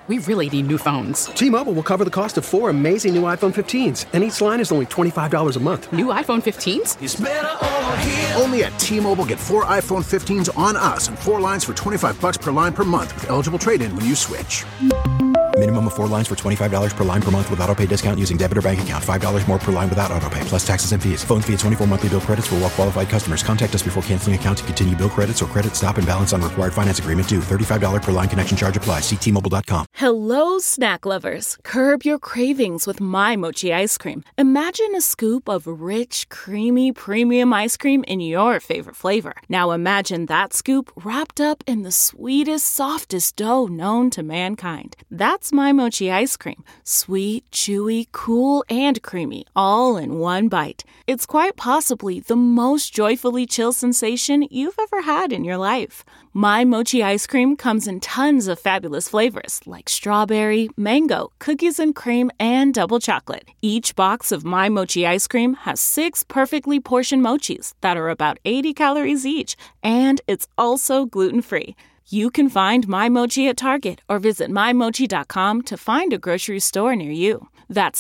We really need new phones. T-Mobile will cover the cost of 4 amazing new iPhone 15s, and each line is only $25 a month. New iPhone 15s? It's better over here. Only at T-Mobile, get 4 iPhone 15s on us and 4 lines for $25 per line per month with eligible trade-in when you switch. Minimum of 4 lines for $25 per line per month with autopay discount using debit or bank account. $5 more per line without autopay, plus taxes and fees. Phone fee at 24 monthly bill credits for well-qualified customers. Contact us before canceling account to continue bill credits or credit stop and balance on required finance agreement due. $35 per line connection charge applies. See T-Mobile.com. Hello, snack lovers. Curb your cravings with My Mochi ice cream. Imagine a scoop of rich, creamy, premium ice cream in your favorite flavor. Now imagine that scoop wrapped up in the sweetest, softest dough known to mankind. That's My Mochi ice cream. Sweet, chewy, cool, and creamy, all in one bite. It's quite possibly the most joyfully chill sensation you've ever had in your life. My Mochi ice cream comes in tons of fabulous flavors like strawberry, mango, cookies and cream, and double chocolate. Each box of My Mochi ice cream has 6 perfectly portioned mochis that are about 80 calories each, and it's also gluten-free. You can find My Mochi at Target or visit MyMochi.com to find a grocery store near you. That's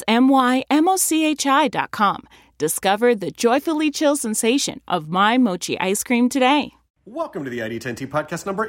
MyMochi.com. Discover the joyfully chill sensation of My Mochi ice cream today. Welcome to the ID10T podcast number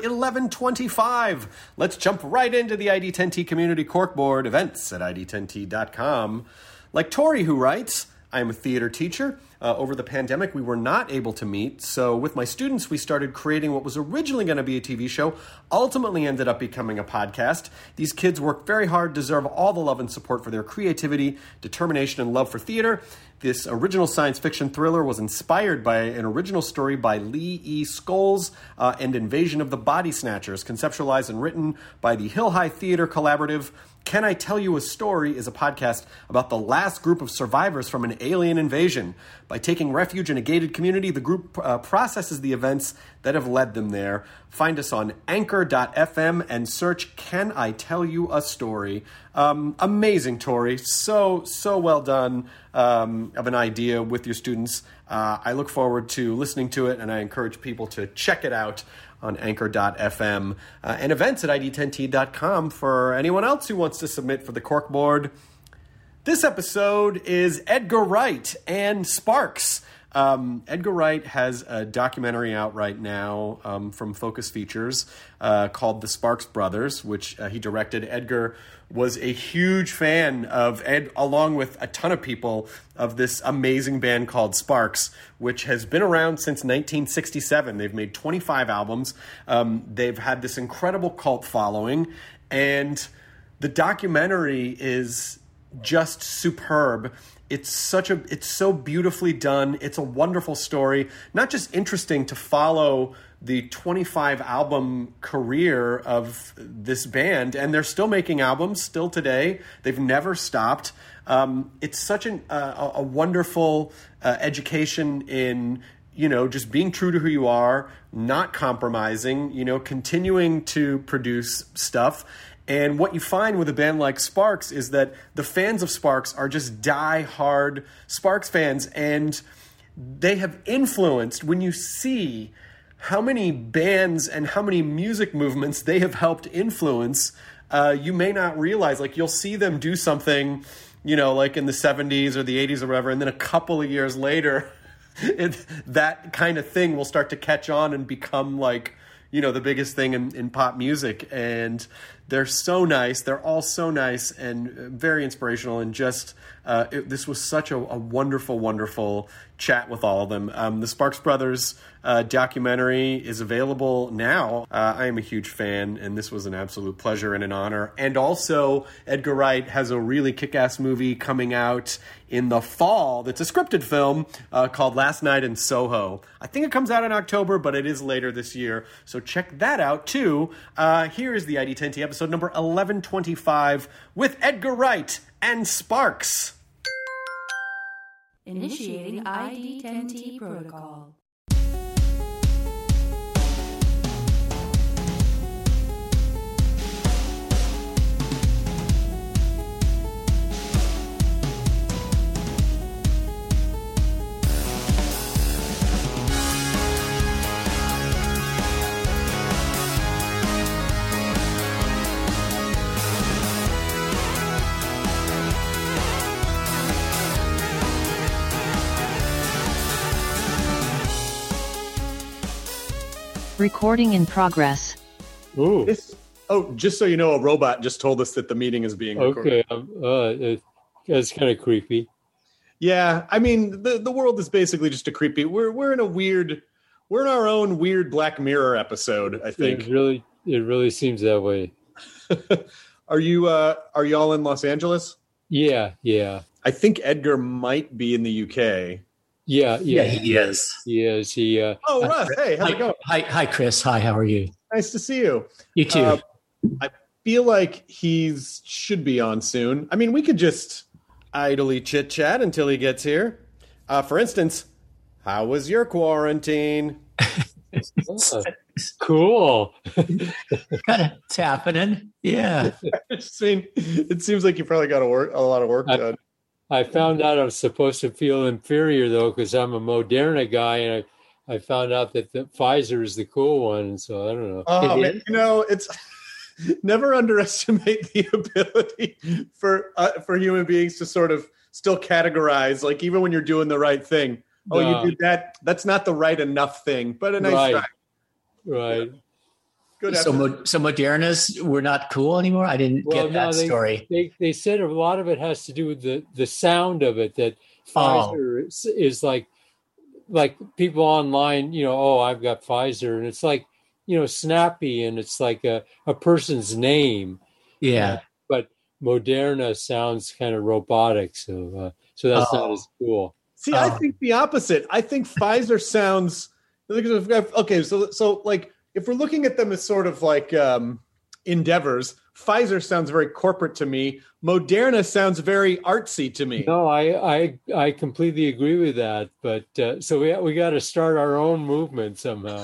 1125. Let's jump right into the ID10T community corkboard events at ID10T.com. Like Tori, who writes, I am a theater teacher. Over the pandemic, we were not able to meet, so with my students, we started creating what was originally going to be a TV show, ultimately ended up becoming a podcast. These kids work very hard, deserve all the love and support for their creativity, determination, and love for theater. This original science fiction thriller was inspired by an original story by Lee E. Scholes and Invasion of the Body Snatchers, conceptualized and written by the Hill High Theater Collaborative. Can I Tell You a Story is a podcast about the last group of survivors from an alien invasion. By taking refuge in a gated community, the group processes the events that have led them there. Find us on anchor.fm and search Can I Tell You a Story. Amazing, Tori. So well done of an idea with your students. I look forward to listening to it, and I encourage people to check it out on anchor.fm and events at ID10T.com for anyone else who wants to submit for the corkboard. This episode is Edgar Wright and Sparks. Edgar Wright has a documentary out right now from Focus Features called The Sparks Brothers, which he directed. Edgar was a huge fan of, along with a ton of people, of this amazing band called Sparks, which has been around since 1967. They've made 25 albums. They've had this incredible cult following, and the documentary is just superb. It's so beautifully done. It's a wonderful story. Not just interesting to follow the 25 album career of this band, and they're still making albums still today. They've never stopped. It's such a wonderful education in, just being true to who you are, not compromising, continuing to produce stuff. And what you find with a band like Sparks is that the fans of Sparks are just die-hard Sparks fans, and they have influenced, when you see how many bands and how many music movements they have helped influence, you may not realize. Like, you'll see them do something, like in the 70s or the 80s or whatever, and then a couple of years later, that kind of thing will start to catch on and become like, the biggest thing in pop music. And they're so nice. They're all so nice and very inspirational. And just this was such a wonderful, wonderful chat with all of them. The Sparks Brothers documentary is available now. I am a huge fan, and this was an absolute pleasure and an honor. And also, Edgar Wright has a really kick-ass movie coming out in the fall that's a scripted film called Last Night in Soho. I think it comes out in October, but it is later this year. So check that out, too. Here is the ID10T episode number 1125 with Edgar Wright and Sparks. Initiating ID10T protocol. Recording in progress. Ooh. Just so you know, a robot just told us that the meeting is being recorded. Okay, that's kind of creepy. Yeah, I mean, the world is basically just a creepy. We're in our own weird Black Mirror episode, I think. It really seems that way. Are y'all in Los Angeles? Yeah. I think Edgar might be in the UK. Yeah, he is. He is. Russ, hey, how's it going? Hi, Chris. Hi, how are you? Nice to see you. You too. I feel like should be on soon. I mean, we could just idly chit-chat until he gets here. For instance, how was your quarantine? Cool. It's happening. Yeah. It seems like you probably got a lot of work done. I found out I'm supposed to feel inferior, though, because I'm a Moderna guy, and I found out that the Pfizer is the cool one, so I don't know. Oh, man, it's never underestimate the ability for human beings to sort of still categorize, like even when you're doing the right thing. Oh, you did that. That's not the right enough thing, but a nice try. Right. Good. So Modernas were not cool anymore. I didn't get that story. They said a lot of it has to do with the sound of it. That Pfizer is like people online. I've got Pfizer, and it's like snappy, and it's like a person's name. Yeah. But Moderna sounds kind of robotic, so that's not as cool. See, I think the opposite. I think Pfizer sounds okay. So like, if we're looking at them as sort of like endeavors, Pfizer sounds very corporate to me. Moderna sounds very artsy to me. No, I completely agree with that. But so we got to start our own movement somehow.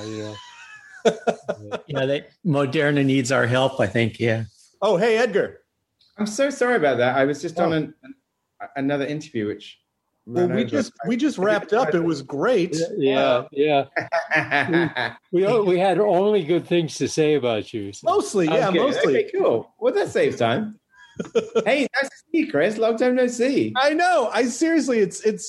Moderna needs our help, I think. Yeah. Oh, hey, Edgar. I'm so sorry about that. I was just on another interview, which. We just wrapped up. It was great. Yeah. We had only good things to say about you. So. Mostly. Okay, cool. Well, that saves time. Hey, nice to see you, Chris. Long time no see. I know. Seriously,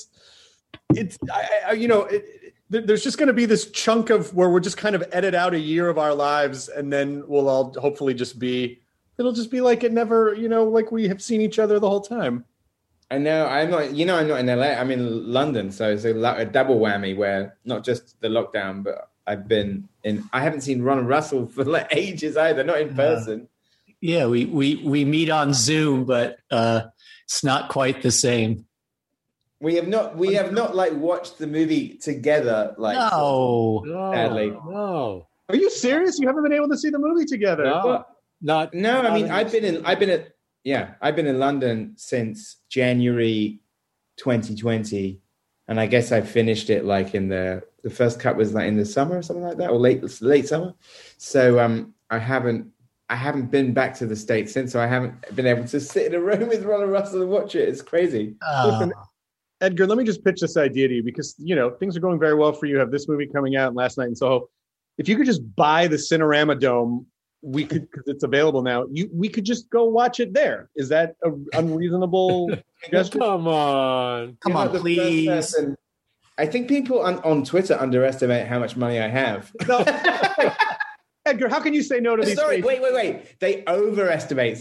there's just going to be this chunk of where we're just kind of edit out a year of our lives, and then we'll all hopefully it'll just be like it never, like we have seen each other the whole time. I know. I'm not in LA. I'm in London, so it's a double whammy where not just the lockdown, but I haven't seen Ron Russell for like ages either, not in person. Yeah, we meet on Zoom, but it's not quite the same. We have not like watched the movie together. Like sadly. No. Are you serious? You haven't been able to see the movie together? No. I mean, I've been in London since January 2020, and I guess I finished it like in the first cut was like in the summer or something like that, or late summer. So I haven't been back to the States since, so I haven't been able to sit in a room with Ron Russell and watch it. It's crazy. Listen, Edgar, let me just pitch this idea to you, because things are going very well for you. You have this movie coming out last night in Soho. If you could just buy the Cinerama Dome, we could, because it's available now. We could just go watch it there. Is that an unreasonable suggestion? Come on, please. I think people on Twitter underestimate how much money I have. No. Edgar, how can you say no to these? Sorry, wait. They overestimate.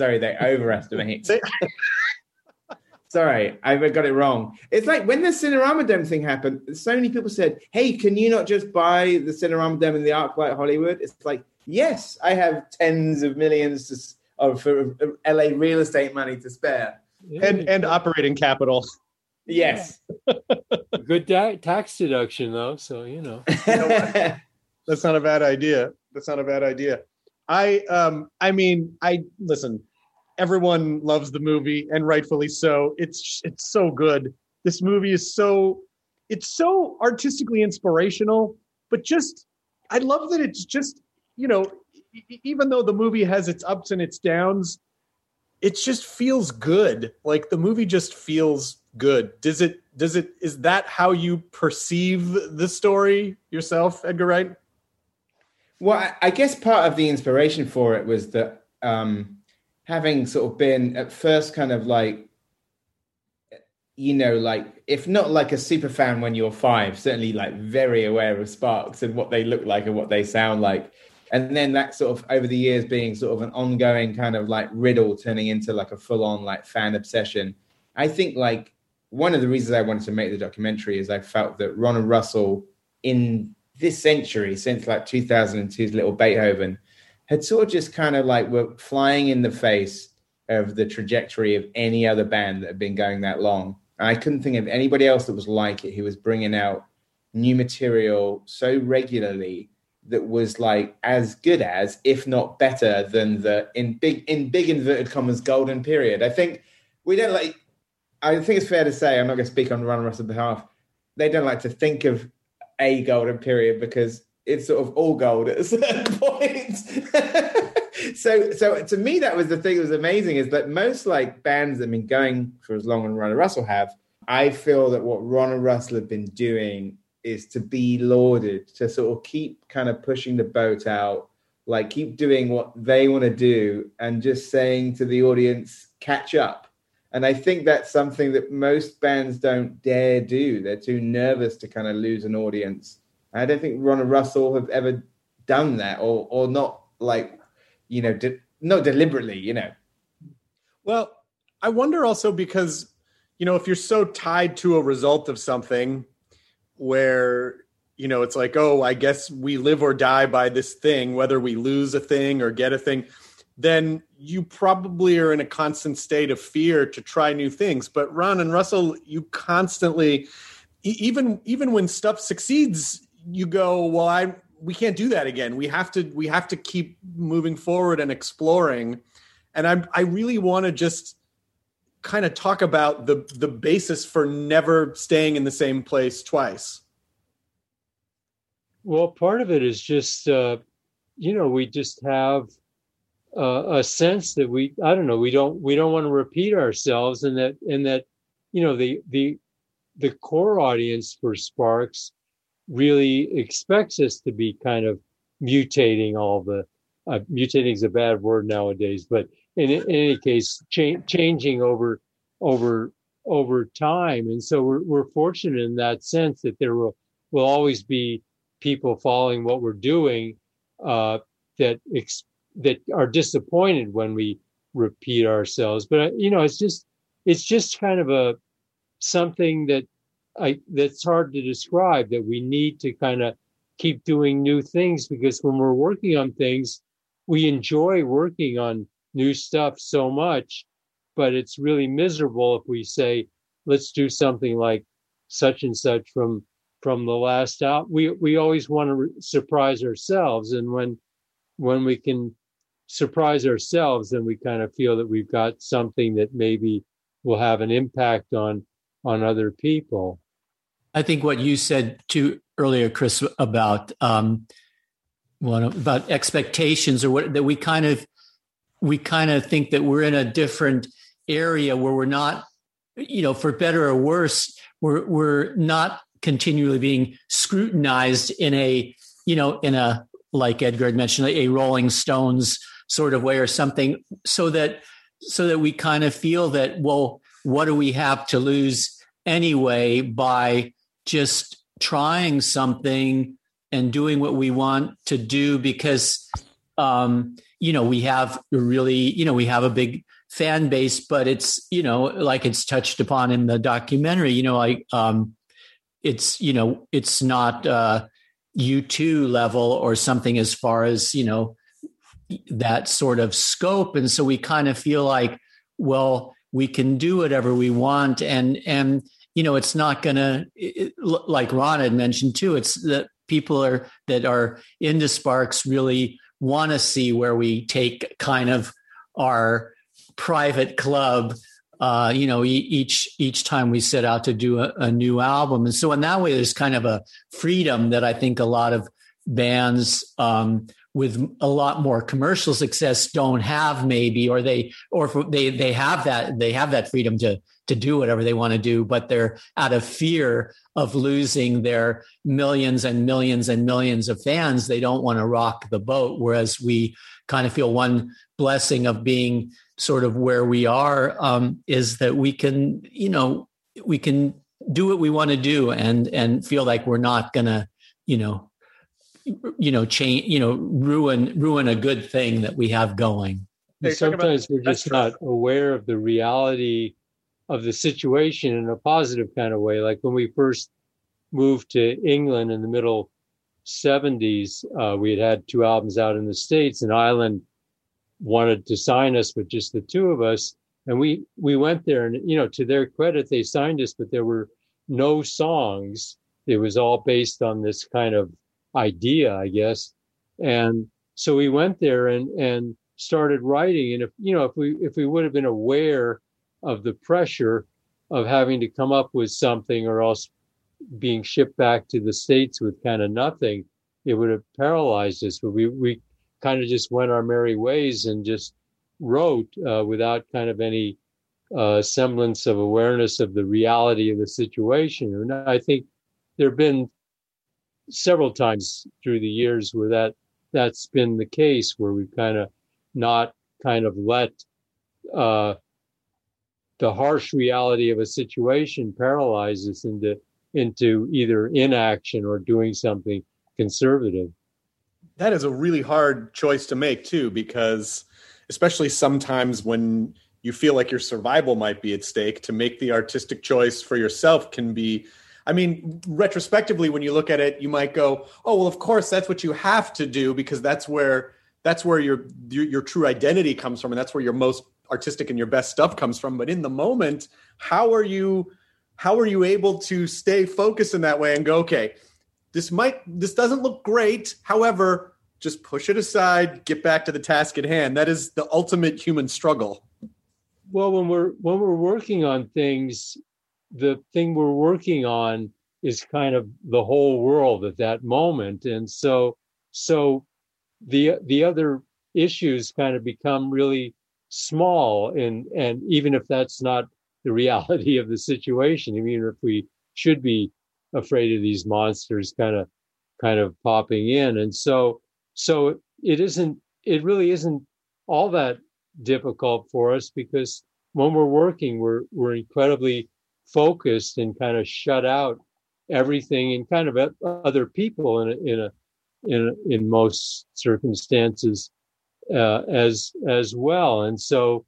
Sorry, I got it wrong. It's like when the Cinerama Dome thing happened, so many people said, hey, can you not just buy the Cinerama Dome in the ArcLight Hollywood? It's like, yes, I have tens of millions for LA real estate money to spare. And operating capital. Yes. Good tax deduction, though, so you know. That's not a bad idea. Listen, everyone loves the movie, and rightfully so. It's so good. This movie is so artistically inspirational, but just, I love that it's just, even though the movie has its ups and its downs, it just feels good. Like the movie just feels good. Is that how you perceive the story yourself, Edgar Wright? Well, I guess part of the inspiration for it was that having sort of been at first kind of like like if not like a super fan when you're 5, certainly like very aware of Sparks and what they look like and what they sound like. And then that sort of over the years being sort of an ongoing kind of like riddle turning into like a full on like fan obsession. I think like one of the reasons I wanted to make the documentary is I felt that Ron and Russell in this century, since like 2002's Little Beethoven, had sort of just kind of like were flying in the face of the trajectory of any other band that had been going that long. I couldn't think of anybody else that was like it, who was bringing out new material so regularly that was like as good as, if not better than the in big inverted commas golden period. I think it's fair to say, I'm not going to speak on Ron and Russell's behalf, they don't like to think of a golden period because it's sort of all gold at a certain point. So to me, that was the thing that was amazing, is that most like bands that have been going for as long as Ron and Russell have, I feel that what Ron and Russell have been doing is to be lauded, to sort of keep kind of pushing the boat out, like keep doing what they want to do and just saying to the audience, catch up. And I think that's something that most bands don't dare do. They're too nervous to kind of lose an audience. I don't think Ron and Russell have ever done that or not like, not deliberately, Well, I wonder also because, if you're so tied to a result of something where, it's like, oh, I guess we live or die by this thing, whether we lose a thing or get a thing, then you probably are in a constant state of fear to try new things. But Ron and Russell, you constantly, even when stuff succeeds, you go, well, we can't do that again. We have to keep moving forward and exploring. And I really want to just kind of talk about the basis for never staying in the same place twice. Well, part of it is just, we just have a sense that we don't want to repeat ourselves, and that the core audience for Sparks really expects us to be kind of mutating mutating is a bad word nowadays, but in any case, changing over time. And so we're fortunate in that sense that there will always be people following what we're doing that are disappointed when we repeat ourselves. But it's just kind of something that's hard to describe, that we need to kind of keep doing new things, because when we're working on things, we enjoy working on new stuff so much, but it's really miserable if we say, let's do something like such and such from the last out. We always want to surprise ourselves. And when we can surprise ourselves, then we kind of feel that we've got something that maybe will have an impact on other people. I think what you said too earlier, Chris, about expectations, or what that we kind of think that we're in a different area where we're not, for better or worse, we're not continually being scrutinized in a like Edgar had mentioned, a Rolling Stones sort of way or something, so that we kind of feel that, well, what do we have to lose anyway by just trying something and doing what we want to do, because we have we have a big fan base, but it's like it's touched upon in the documentary, it's not U2 level or something as far as that sort of scope. And so we kind of feel like, well, we can do whatever we want, and it's not gonna, like Ron had mentioned too, it's that people that are into Sparks really want to see where we take kind of our private club, each time we set out to do a new album. And so in that way, there's kind of a freedom that I think a lot of bands with a lot more commercial success don't have, maybe, or they have that freedom to do whatever they want to do, but they're out of fear of losing their millions and millions and millions of fans. They don't want to rock the boat. Whereas we kind of feel one blessing of being sort of where we are is that we can, do what we want to do and feel like we're not gonna, change, ruin a good thing that we have going. Sometimes we're just not aware of the reality of the situation in a positive kind of way. Like when we first moved to England in the middle 70s, we had 2 albums out in the States, and Island wanted to sign us with just the 2 of us. And we went there, and, to their credit, they signed us, but there were no songs. It was all based on this kind of idea, I guess. And so we went there and started writing. And if we would have been aware of the pressure of having to come up with something or else being shipped back to the States with kind of nothing, it would have paralyzed us. But we kind of just went our merry ways and just wrote without kind of any semblance of awareness of the reality of the situation. And I think there have been several times through the years where that's been the case, where we've kind of not kind of let the harsh reality of a situation paralyze us into either inaction or doing something conservative. That is a really hard choice to make too, because especially sometimes when you feel like your survival might be at stake, to make the artistic choice for yourself can be, I mean, retrospectively, when you look at it, you might go, oh, well, of course, that's what you have to do, because that's where your true identity comes from. And that's where your most artistic and your best stuff comes from. But in the moment, how are you able to stay focused in that way and go, okay, this doesn't look great. However, just push it aside, get back to the task at hand. That is the ultimate human struggle. Well, when we're working on things, the thing we're working on is kind of the whole world at that moment. And so the other issues kind of become really small. And even if that's not the reality of the situation, I mean, if we should be afraid of these monsters kind of popping in. And so it really isn't all that difficult for us, because when we're working, we're incredibly focused and kind of shut out everything and kind of other people in most circumstances as well. And so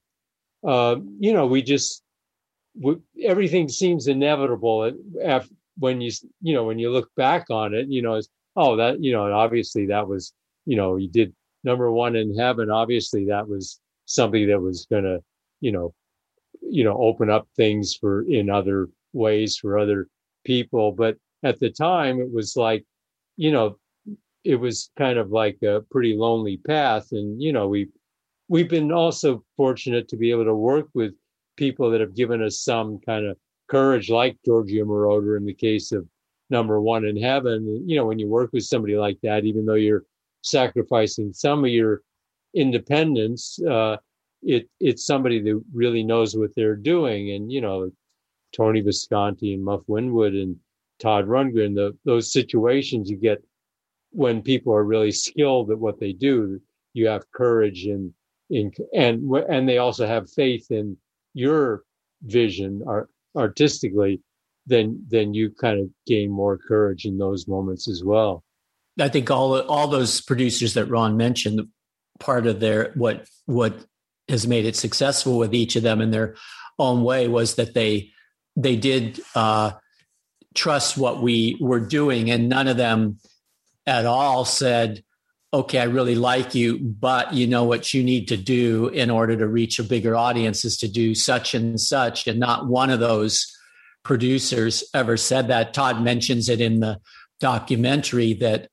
everything seems inevitable when you look back on it, obviously that was, you did number 1 in heaven. Obviously that was something that was going to, open up things in other ways for other people. But at the time it was like, it was kind of like a pretty lonely path. And, we've been also fortunate to be able to work with people that have given us some kind of courage, like Giorgio Moroder in the case of number 1 in heaven. When you work with somebody like that, even though you're sacrificing some of your independence, it's somebody that really knows what they're doing. And, Tony Visconti and Muff Winwood and Todd Rundgren, those situations you get when people are really skilled at what they do, you have courage and they also have faith in your vision artistically, then you kind of gain more courage in those moments as well. I think all those producers that Ron mentioned, part of their what has made it successful with each of them in their own way was that they did trust what we were doing, and none of them at all said, okay, I really like you, but you know what you need to do in order to reach a bigger audience is to do such and such. And not one of those producers ever said that. Todd mentions it in the documentary that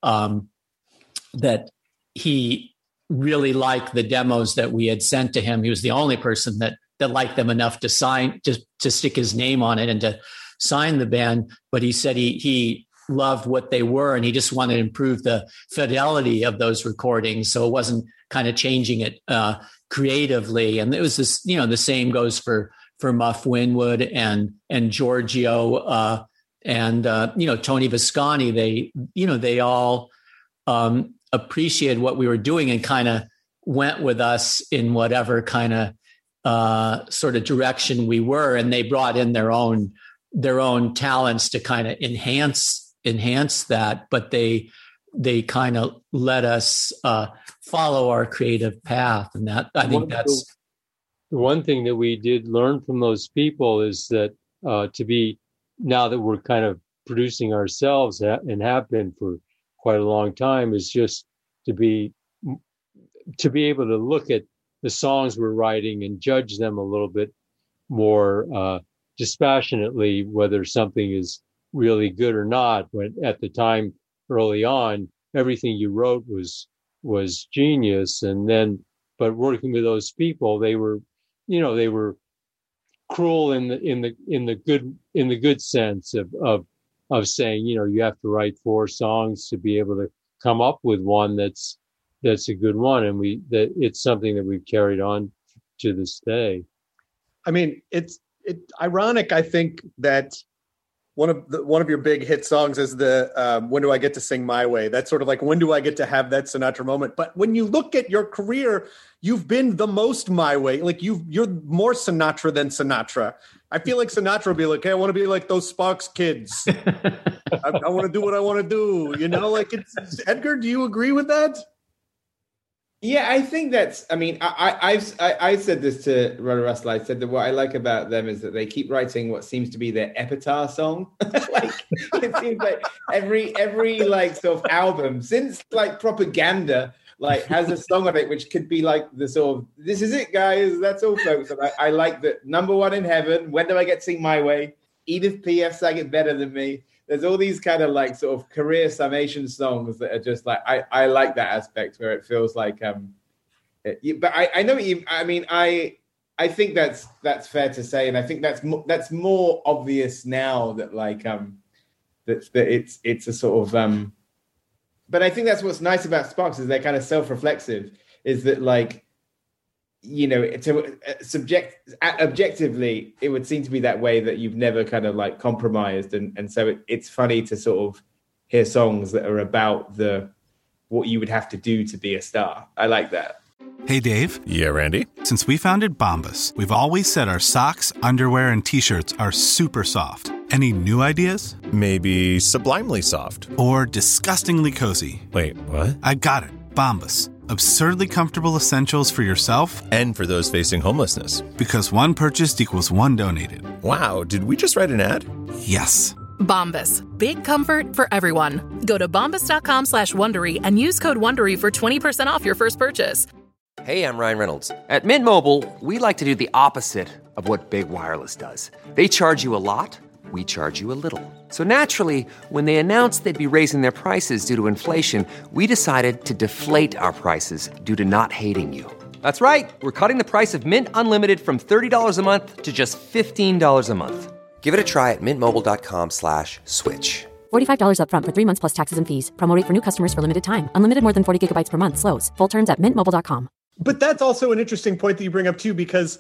he really liked the demos that we had sent to him. He was the only person that liked them enough to sign, to stick his name on it and to sign the band. But he said he loved what they were, and he just wanted to improve the fidelity of those recordings, so it wasn't kind of changing it creatively. And it was this, the same goes for Muff Winwood and Giorgio and Tony Visconti. They all appreciated what we were doing and kind of went with us in whatever kind of sort of direction we were, and they brought in their own their own talents to kind of enhance that, but they kind of let us follow our creative path. And that, I think that's the one thing that we did learn from those people is that now that we're kind of producing ourselves and have been for quite a long time, is just to be able to look at the songs we're writing and judge them a little bit more dispassionately, whether something is really good or not. When at the time, early on, everything you wrote was genius. And then, but working with those people, they were cruel in the good sense of saying, you have to write 4 songs to be able to come up with one that's a good one. And it's something that we've carried on to this day. I mean, it's ironic, I think, that one of your big hit songs is the When Do I Get to Sing My Way? That's sort of like, when do I get to have that Sinatra moment? But when you look at your career, you've been the most my way. Like you're more Sinatra than Sinatra. I feel like Sinatra would be like, hey, I want to be like those Sparks kids. I want to do what I want to do. Like Edgar, do you agree with that? Yeah, I think that's, I mean, I said this to Rudder Russell. I said that what I like about them is that they keep writing what seems to be their epitaph song. Like, it seems like every like sort of album since like Propaganda, like has a song on it, which could be like the sort of, this is it, guys. That's all, folks. And I like that. Number One in Heaven, When Do I Get to Sing My Way? Edith P.F. sang it better than me. There's all these kind of like sort of career summation songs that are just like, I like that aspect where it feels like, but I know what you, I mean, I think that's fair to say. And I think that's more obvious now that like, that it's a sort of, but I think that's what's nice about Sparks is they're kind of self-reflexive, is that like, objectively, it would seem to be that way, that you've never kind of like compromised. And so it's funny to sort of hear songs that are about what you would have to do to be a star. I like that. Hey, Dave. Yeah, Randy. Since we founded Bombas, we've always said our socks, underwear, and T-shirts are super soft. Any new ideas? Maybe sublimely soft. Or disgustingly cozy. Wait, what? I got it. Bombas. Absurdly comfortable essentials for yourself and for those facing homelessness. Because one purchased equals one donated. Wow, did we just write an ad? Yes. Bombas. Big comfort for everyone. Go to bombas.com/Wondery and use code WONDERY for 20% off your first purchase. Hey, I'm Ryan Reynolds. At Mint Mobile, we like to do the opposite of what Big Wireless does. They charge you a lot. We charge you a little. So naturally, when they announced they'd be raising their prices due to inflation, we decided to deflate our prices due to not hating you. That's right. We're cutting the price of Mint Unlimited from $30 a month to just $15 a month. Give it a try at mintmobile.com/switch. $45 up front for 3 months plus taxes and fees. Promo rate for new customers for limited time. Unlimited more than 40 gigabytes per month. Slows full terms at mintmobile.com. But that's also an interesting point that you bring up too, because,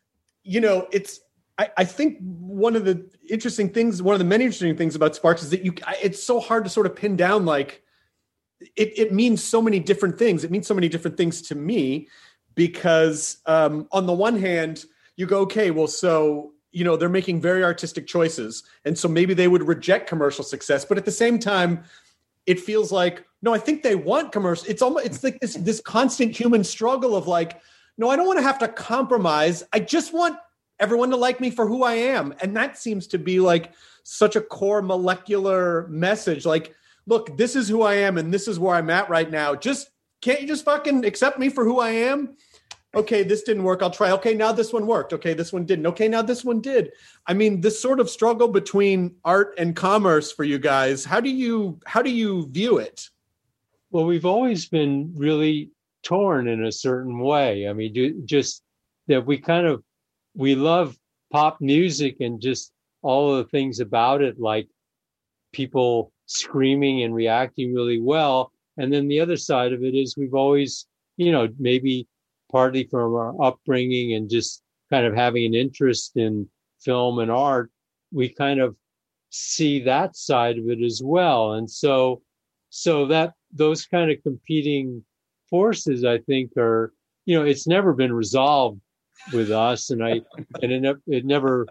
I think one of the many interesting things about Sparks is that it's so hard to sort of pin down, like it means so many different things. It means so many different things to me because on the one hand, you go, okay, well, so, they're making very artistic choices. And so maybe they would reject commercial success. But at the same time, it feels like, no, I think they want commercial. It's like this constant human struggle of like, no, I don't want to have to compromise. I just want everyone to like me for who I am. And that seems to be like such a core molecular message. Like, look, this is who I am and this is where I'm at right now. Can't you just fucking accept me for who I am? Okay, this didn't work. I'll try. Okay, now this one worked. Okay, this one didn't. Okay, now this one did. I mean, this sort of struggle between art and commerce for you guys, how do you view it? Well, we've always been really torn in a certain way. I mean, just that we love pop music and just all of the things about it, like people screaming and reacting really well. And then the other side of it is we've always, maybe partly from our upbringing and just kind of having an interest in film and art, we kind of see that side of it as well. And so that those kind of competing forces, I think, are, it's never been resolved with us, and it never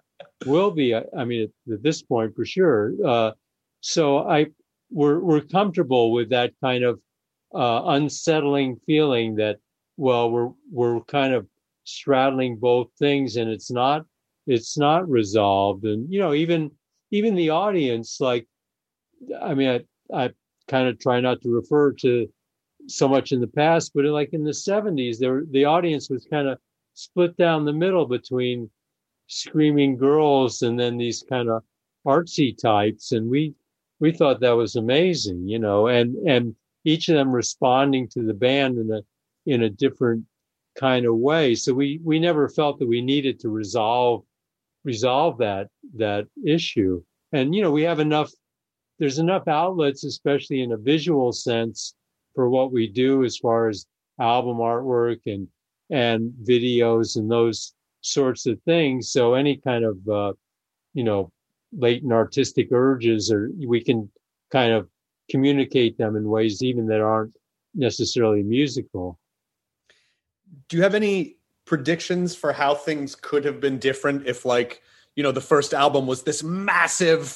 will be. I mean, at this point for sure. So we're comfortable with that kind of unsettling feeling that, well, we're kind of straddling both things, and it's not resolved. And even the audience, like, I mean, I kind of try not to refer to so much in the past, but like in the 70s, the audience was kind of split down the middle between screaming girls and then these kind of artsy types, and we thought that was amazing, and each of them responding to the band in a different kind of way. So we never felt that we needed to resolve that issue. And we have there's enough outlets, especially in a visual sense, for what we do as far as album artwork and videos and those sorts of things. So any kind of latent artistic urges, or we can kind of communicate them in ways even that aren't necessarily musical. Do you have any predictions for how things could have been different if, like, the first album was this massive,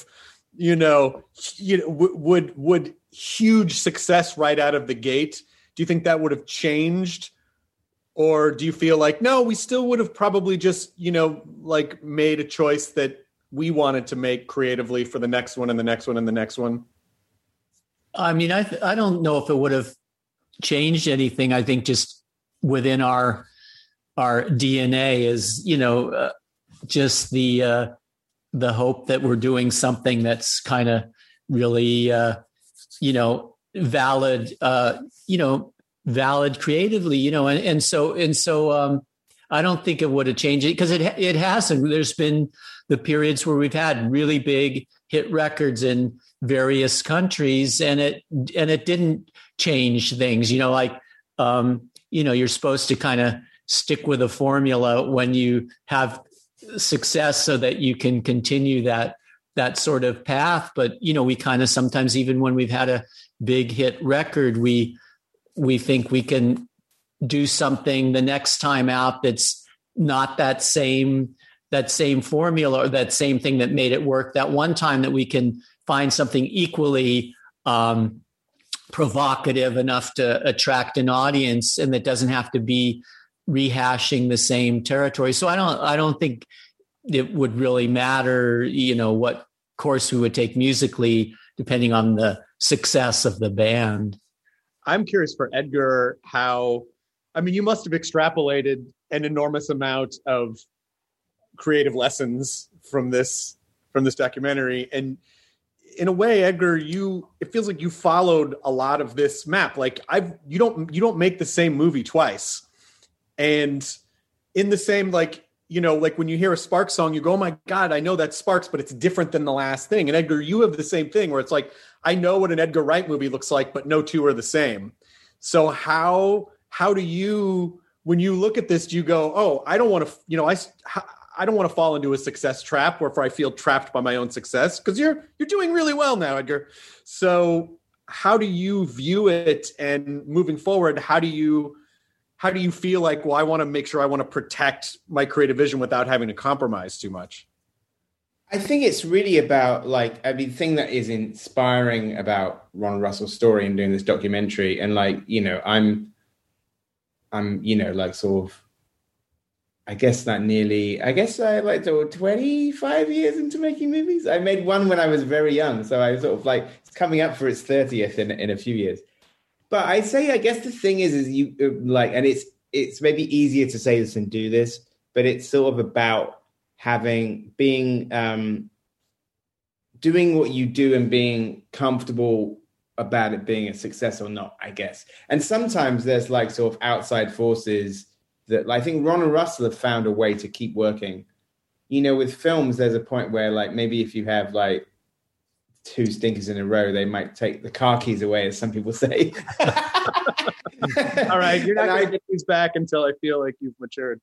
would huge success right out of the gate? Do you think that would have changed? Or do you feel like, no, we still would have probably just, like made a choice that we wanted to make creatively for the next one and the next one and the next one? I mean, I don't know if it would have changed anything. I think just within our DNA is, just the hope that we're doing something that's kind of really, valid, valid creatively, and so I don't think it would have changed it, because it hasn't. There's been the periods where we've had really big hit records in various countries, and it didn't change things. You're supposed to kind of stick with a formula when you have success so that you can continue that sort of path. But we kind of sometimes, even when we've had a big hit record, we think we can do something the next time out that's not that same formula or that same thing that made it work that one time, that we can find something equally provocative enough to attract an audience, and that doesn't have to be rehashing the same territory. So I don't think it would really matter, what course we would take musically, depending on the success of the band. I'm curious for Edgar you must have extrapolated an enormous amount of creative lessons from this documentary. And in a way, Edgar, it feels like you followed a lot of this map. Like you don't make the same movie twice. And in the same, like when you hear a Sparks song, you go, oh my God, I know that's Sparks, but it's different than the last thing. And Edgar, you have the same thing where it's like, I know what an Edgar Wright movie looks like, but no two are the same. So how do you, when you look at this, do you go, oh, I don't want to, I don't want to fall into a success trap where I feel trapped by my own success? Because you're doing really well now, Edgar. So how do you view it? And moving forward, how do you feel like, well, I want to make sure I want to protect my creative vision without having to compromise too much? I think it's really about, the thing that is inspiring about Ron Russell's story and doing this documentary, and I'm sort of, I guess I 25 years into making movies. I made one when I was very young, so I sort of it's coming up for its 30th in a few years. But I say, I guess the thing is you and it's maybe easier to say this and do this, but it's sort of about doing what you do and being comfortable about it being a success or not, I guess. And sometimes there's sort of outside forces that I think Ron and Russell have found a way to keep working. With films, there's a point where maybe if you have two stinkers in a row, they might take the car keys away, as some people say. All right, you're not going to get these back until I feel like you've matured.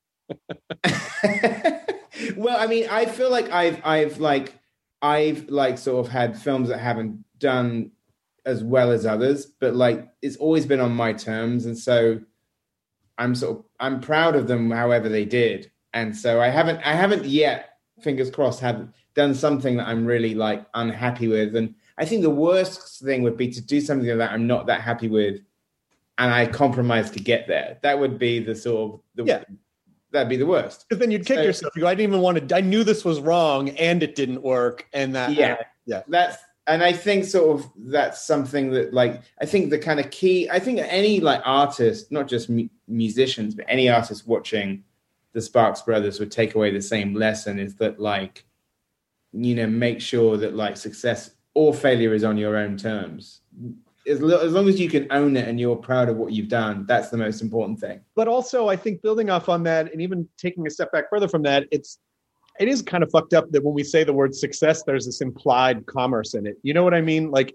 Well, I mean, I feel like I've sort of had films that haven't done as well as others, but it's always been on my terms, and so I'm proud of them however they did. And so I haven't yet fingers crossed, have done something that I'm really like unhappy with. And I think the worst thing would be to do something that I'm not that happy with, and I compromise to get there. That would be the sort of that'd be the worst. Because then you'd kick yourself. You go, I didn't even want to. I knew this was wrong, and it didn't work. And that, And I think sort of that's something that, like, I think the kind of key. I think any like artist, not just musicians, but any artist watching the Sparks Brothers would take away the same lesson: is that, like, you know, make sure that like success or failure is on your own terms. As long as you can own it and you're proud of what you've done, that's the most important thing. But also, I think building off on that, and even taking a step back further from that, it is kind of fucked up that when we say the word success, there's this implied commerce in it. You know what I mean? Like,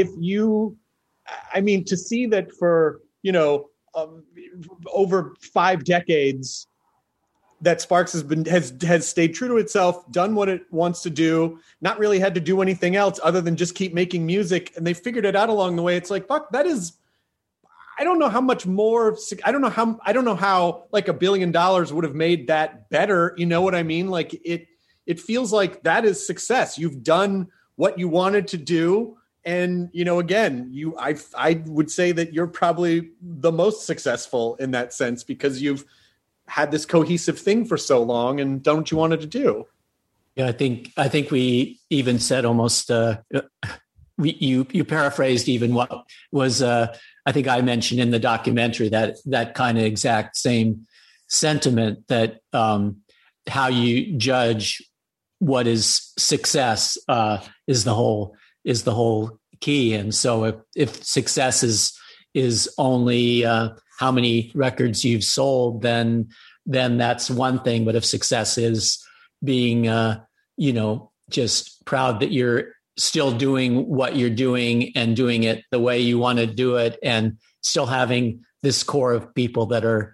to see that for, you know, over 5 decades, that Sparks has stayed true to itself, done what it wants to do, not really had to do anything else other than just keep making music. And they figured it out along the way. It's like, fuck, that is, I don't know how much more, I don't know how like $1 billion would have made that better. You know what I mean? Like it feels like that is success. You've done what you wanted to do. And, you know, again, I would say that you're probably the most successful in that sense, because you've had this cohesive thing for so long and done what you wanted to do. Yeah, I think we even said almost you paraphrased even what was I think I mentioned in the documentary, that kind of exact same sentiment, that how you judge what is success is the whole key. And so if success is only how many records you've sold, then that's one thing. But if success is being, just proud that you're still doing what you're doing and doing it the way you want to do it, and still having this core of people that are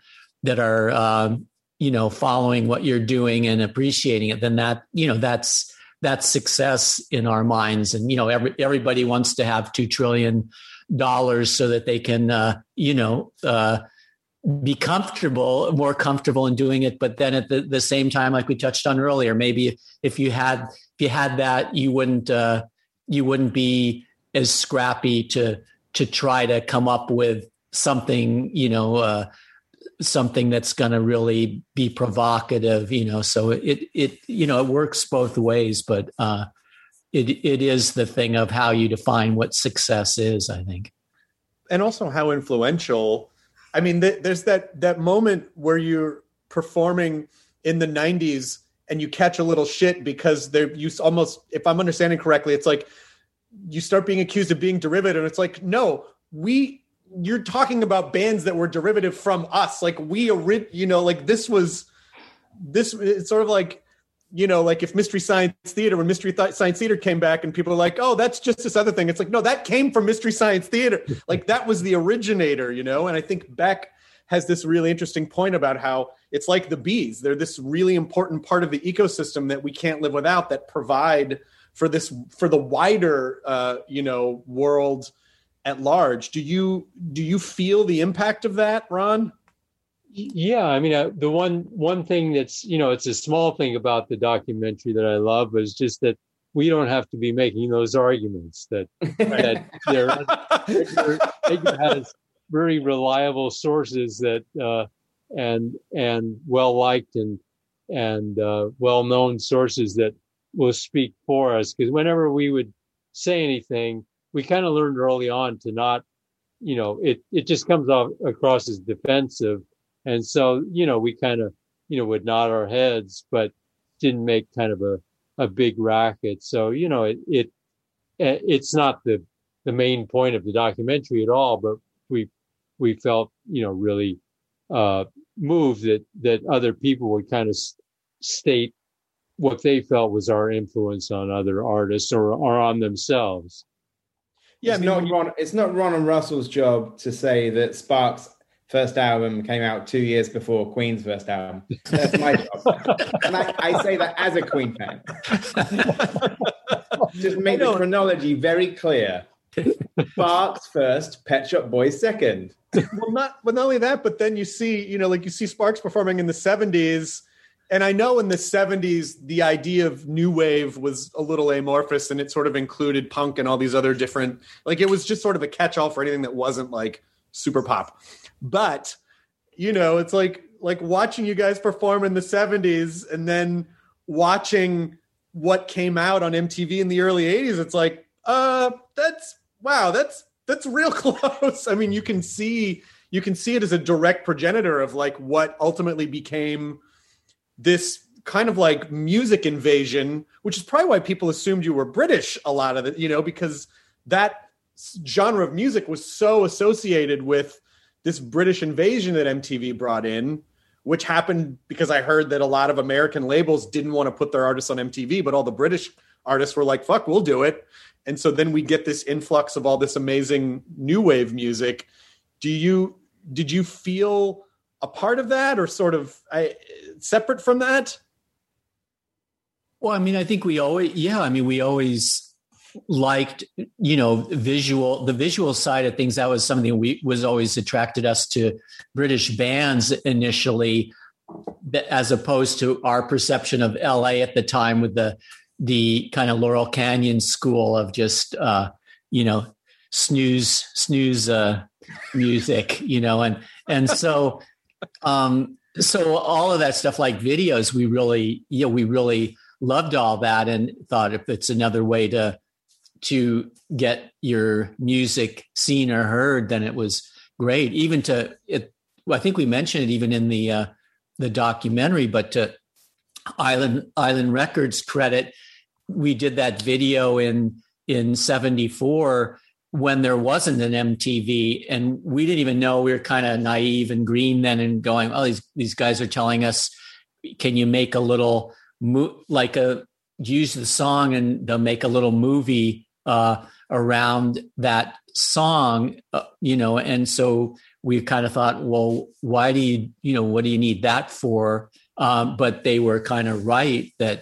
following what you're doing and appreciating it, then that's success in our minds. And, you know, everybody wants to have $2 trillion so that they can, be more comfortable in doing it. But then at the same time, like we touched on earlier, maybe if you had that, you wouldn't be as scrappy to try to come up with something, something that's going to really be provocative, so it works both ways, but it is the thing of how you define what success is, I think. And also how influential. I mean, there's that moment where you're performing in the 90s and you catch a little shit because you almost, if I'm understanding correctly, it's like you start being accused of being derivative. And it's like, no, you're talking about bands that were derivative from us. Like it's sort of like, like if Mystery Science Theater, when Mystery Science Theater came back and people are like, oh, that's just this other thing. It's like, no, that came from Mystery Science Theater. Like that was the originator, And I think Beck has this really interesting point about how it's like the bees. They're this really important part of the ecosystem that we can't live without, that provide for the wider, world at large. Do you feel the impact of that, Ron? Yeah, I mean, the one thing that's, it's a small thing about the documentary that I love is just that we don't have to be making those arguments that Edgar has very reliable sources that and well liked and well known sources that will speak for us. Because whenever we would say anything, we kind of learned early on to not, it just comes across as defensive. And so, we kind of, would nod our heads, but didn't make kind of a big racket. So, it's not the main point of the documentary at all, but we felt, really moved that other people would kind of state what they felt was our influence on other artists or on themselves. Yeah, it's not Ron and Russell's job to say that Sparks' first album came out 2 years before Queen's first album. That's my job. And I say that as a Queen fan. Just make the chronology very clear. Sparks first, Pet Shop Boys second. Well, not only that, but then you see, you see Sparks performing in the 70s, And I know in the 70s, the idea of new wave was a little amorphous, and it sort of included punk and all these other different, like it was just sort of a catch-all for anything that wasn't like super pop. But, you know, it's like watching you guys perform in the 70s and then watching what came out on MTV in the early 80s. It's like, that's real close. I mean, you can see it as a direct progenitor of like what ultimately became this kind of like music invasion, which is probably why people assumed you were British a lot of it, you know, because that genre of music was so associated with this British invasion that MTV brought in, which happened because I heard that a lot of American labels didn't want to put their artists on MTV, but all the British artists were like, fuck, we'll do it. And so then we get this influx of all this amazing new wave music. Did you feel a part of that, or sort of separate from that? Well, I mean, I think we always liked, you know, the visual side of things. That was something was always attracted us to British bands initially, as opposed to our perception of LA at the time with the kind of Laurel Canyon school of just, you know, snooze music, you know, and so, so all of that stuff, like videos, we really loved all that, and thought if it's another way to get your music seen or heard, then it was great. Even I think we mentioned it even in the documentary, but to Island Records credit, we did that video in 74 when there wasn't an MTV, and we didn't even know. We were kind of naive and green then, and going, oh, these guys are telling us, can you make a little use the song and they'll make a little movie around that song, you know? And so we kind of thought, well, why do what do you need that for? But they were kind of right that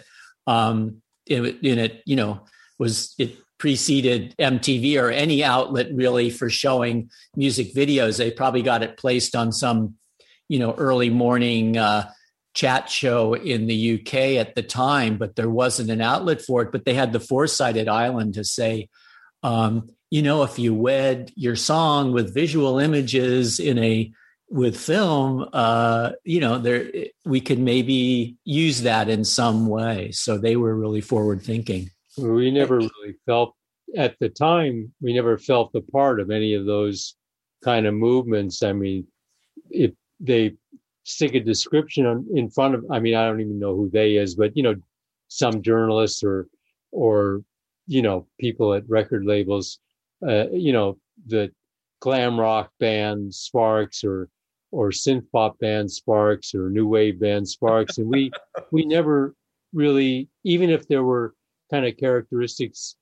it preceded MTV or any outlet really for showing music videos. They probably got it placed on some, you know, early morning chat show in the UK at the time, but there wasn't an outlet for it. But they had the foresight at Island to say, you know, if you wed your song with visual images with film, you know, we could maybe use that in some way. So they were really forward thinking. We never really felt at the time, we never felt a part of any of those kind of movements. I mean, if they stick a description in front of, I mean, I don't even know who they is, but, you know, some journalists or, you know, people at record labels, you know, the glam rock band Sparks or synth pop band Sparks or new wave band Sparks. And we never really, even if there were kind of characteristics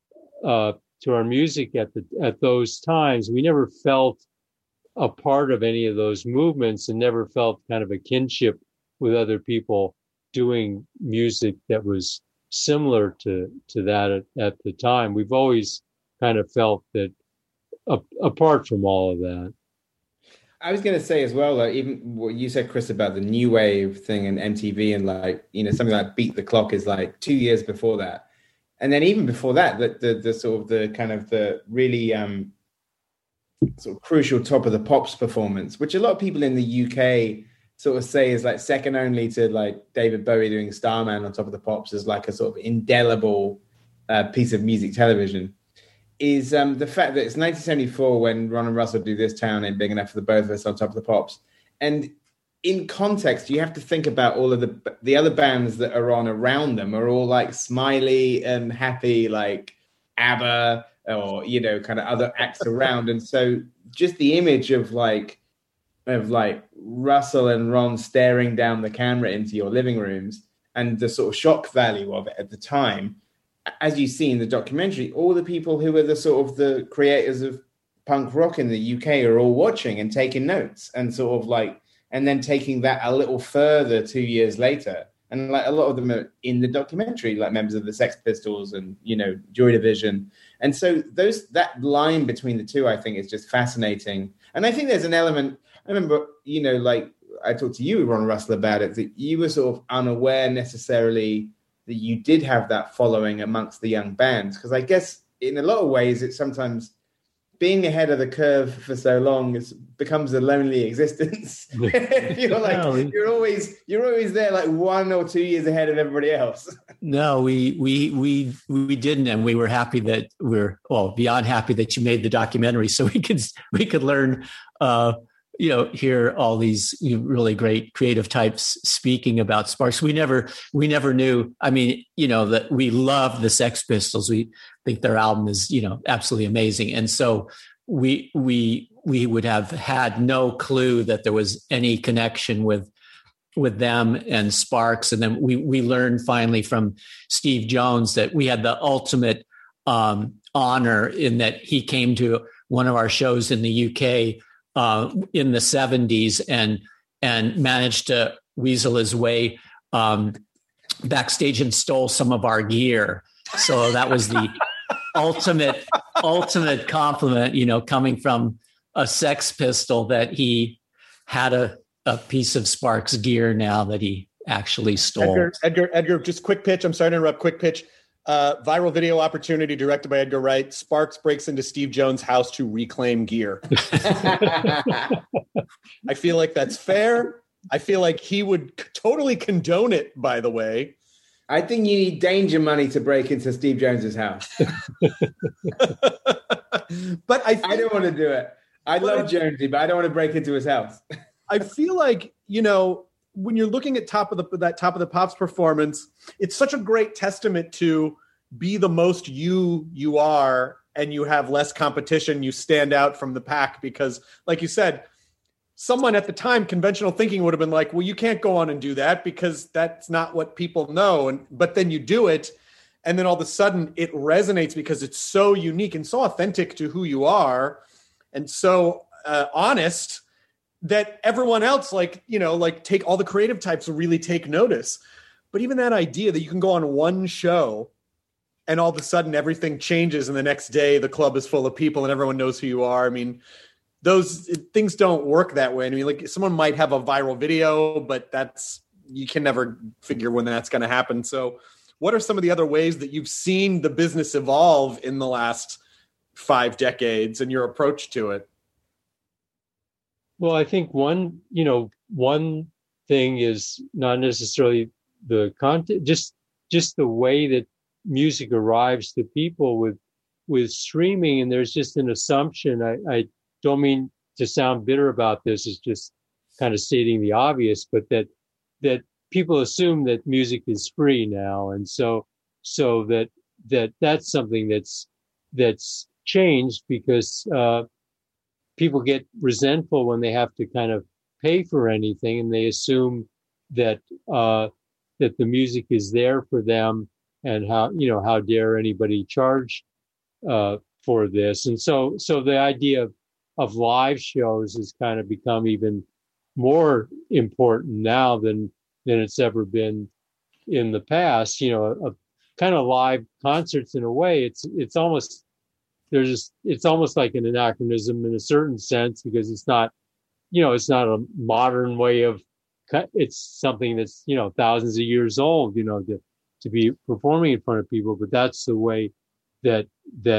to our music at those times, we never felt a part of any of those movements and never felt kind of a kinship with other people doing music that was similar to that at the time. We've always kind of felt that apart from all of that. I was going to say as well, like, even what you said, Chris, about the new wave thing and MTV, and like, you know, something like Beat the Clock is like 2 years before that. And then even before that, the sort of the kind of the really sort of crucial Top of the Pops performance, which a lot of people in the UK sort of say is like second only to like David Bowie doing Starman on Top of the Pops, as like a sort of indelible piece of music television, is the fact that it's 1974 when Ron and Russell do This Town Ain't Big Enough for the Both of Us on Top of the Pops. And in context, you have to think about all of the other bands that are on around them are all like smiley and happy, like ABBA or, you know, kind of other acts around. And so just the image of like Russell and Ron staring down the camera into your living rooms and the sort of shock value of it at the time, as you see in the documentary, all the people who are the sort of the creators of punk rock in the UK are all watching and taking notes and sort of like, and then taking that a little further 2 years later. And like a lot of them are in the documentary, like members of the Sex Pistols and, you know, Joy Division. And so that line between the two, I think, is just fascinating. And I think there's an element, I remember, you know, like I talked to you, Ron Russell, about it, that you were sort of unaware necessarily that you did have that following amongst the young bands. Because I guess in a lot of ways, it's sometimes being ahead of the curve for so long becomes a lonely existence. You're like, you're always there like 1 or 2 years ahead of everybody else. No, we didn't, and we were happy that beyond happy that you made the documentary, so we could learn, hear all these really great creative types speaking about Sparks. We never knew. I mean, that we love the Sex Pistols. We think their album is, absolutely amazing, and so we would have had no clue that there was any connection with them and Sparks. And then we learned finally from Steve Jones that we had the ultimate honor in that he came to one of our shows in the UK in the 70s and managed to weasel his way backstage and stole some of our gear. So that was the ultimate compliment, coming from a Sex Pistol, that he had a piece of Sparks gear now that he actually stole. Edgar, just quick pitch. I'm sorry to interrupt. Quick pitch. Viral video opportunity directed by Edgar Wright. Sparks breaks into Steve Jones' house to reclaim gear. I feel like that's fair. I feel like he would totally condone it, by the way. I think you need danger money to break into Steve Jones's house. But I don't want to do it. I love Jonesy, but I don't want to break into his house. I feel like, when you're looking at Top of the Pops performance, it's such a great testament to be the most you are, and you have less competition. You stand out from the pack because, like you said, someone at the time, conventional thinking would have been like, well, you can't go on and do that because that's not what people know. But then you do it, and then all of a sudden it resonates because it's so unique and so authentic to who you are and so honest that everyone else, take all the creative types really take notice. But even that idea that you can go on one show and all of a sudden everything changes and the next day the club is full of people and everyone knows who you are. I mean, those things don't work that way. I mean, like, someone might have a viral video, but you can never figure when that's going to happen. So what are some of the other ways that you've seen the business evolve in the last 5 decades and your approach to it? Well, I think one thing is not necessarily the content, just the way that music arrives to people with streaming. And there's just an assumption. I don't mean to sound bitter about this. It's just kind of stating the obvious, but that people assume that music is free now, and so that's something that's changed because people get resentful when they have to kind of pay for anything, and they assume that the music is there for them, and how dare anybody charge for this. And so the idea of live shows has kind of become even more important now than it's ever been in the past. A kind of live concerts, in a way, it's almost like an anachronism in a certain sense, because it's not a modern way of, it's something that's, thousands of years old, to be performing in front of people. But that's the way that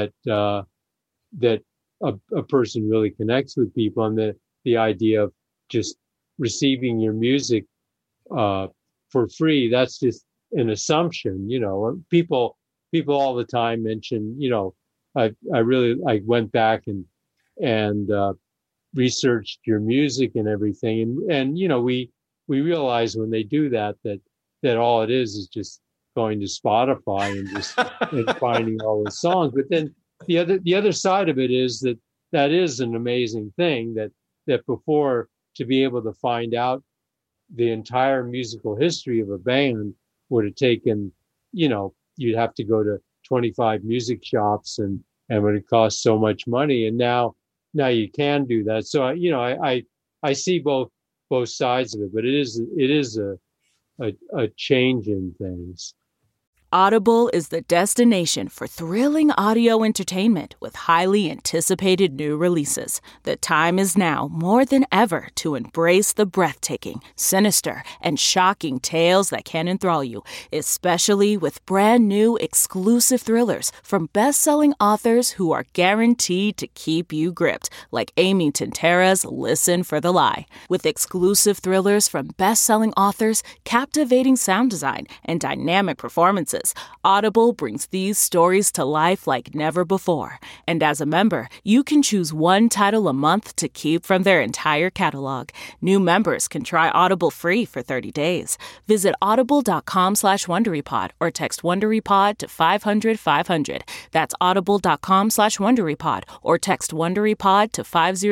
a person really connects with people. And the idea of just receiving your music for free, that's just an assumption. People all the time mention, I went back and researched your music and everything. And we realize when they do that all it is just going to Spotify and just and finding all the songs. But then the other side of it is that is an amazing thing that before, to be able to find out the entire musical history of a band would have taken, you'd have to go to 25 music shops and would have cost so much money. And now you can do that. So, I see both sides of it, but it is a change in things. Audible is the destination for thrilling audio entertainment with highly anticipated new releases. The time is now more than ever to embrace the breathtaking, sinister, and shocking tales that can enthrall you, especially with brand new exclusive thrillers from best-selling authors who are guaranteed to keep you gripped, like Amy Tintera's Listen for the Lie. With exclusive thrillers from best-selling authors, captivating sound design, and dynamic performances, Audible brings these stories to life like never before. And as a member, you can choose one title a month to keep from their entire catalog. New members can try Audible free for 30 days. Visit audible.com/WonderyPod or text WonderyPod to 500-500. That's audible.com/WonderyPod or text WonderyPod to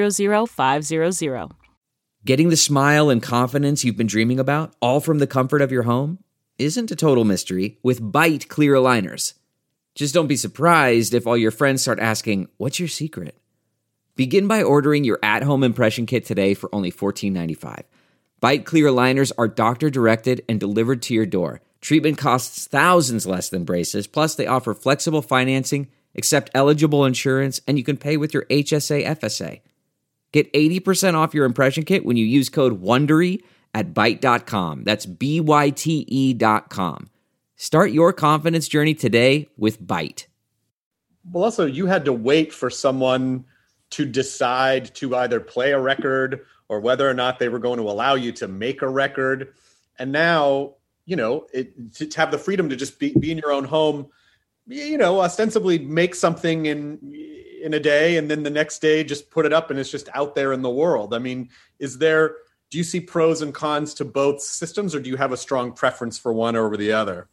500-500. Getting the smile and confidence you've been dreaming about, all from the comfort of your home, isn't a total mystery with Byte clear aligners. Just don't be surprised if all your friends start asking, "What's your secret?" Begin by ordering your at-home impression kit today for only $14.95. Byte clear aligners are doctor-directed and delivered to your door. Treatment costs thousands less than braces, plus they offer flexible financing, accept eligible insurance, and you can pay with your HSA FSA. Get 80% off your impression kit when you use code WONDERY at Byte.com. That's BYTE.com. Start your confidence journey today with Byte. Well, also, you had to wait for someone to decide to either play a record or whether or not they were going to allow you to make a record. And now, to have the freedom to just be in your own home, ostensibly make something in a day, and then the next day just put it up and it's just out there in the world. I mean, do you see pros and cons to both systems, or do you have a strong preference for one over the other?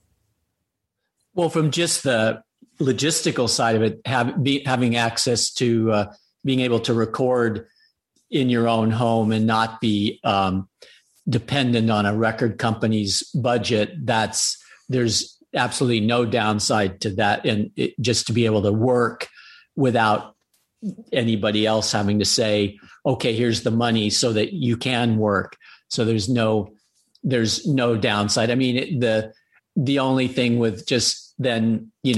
Well, from just the logistical side of it, having access to being able to record in your own home and not be dependent on a record company's budget, there's absolutely no downside to that. And just to be able to work without anybody else having to say, okay, here's the money so that you can work. So there's no downside. I mean, the only thing with just then, it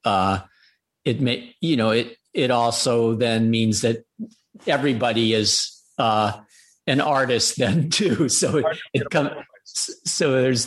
also then means that everybody is an artist then too. So there's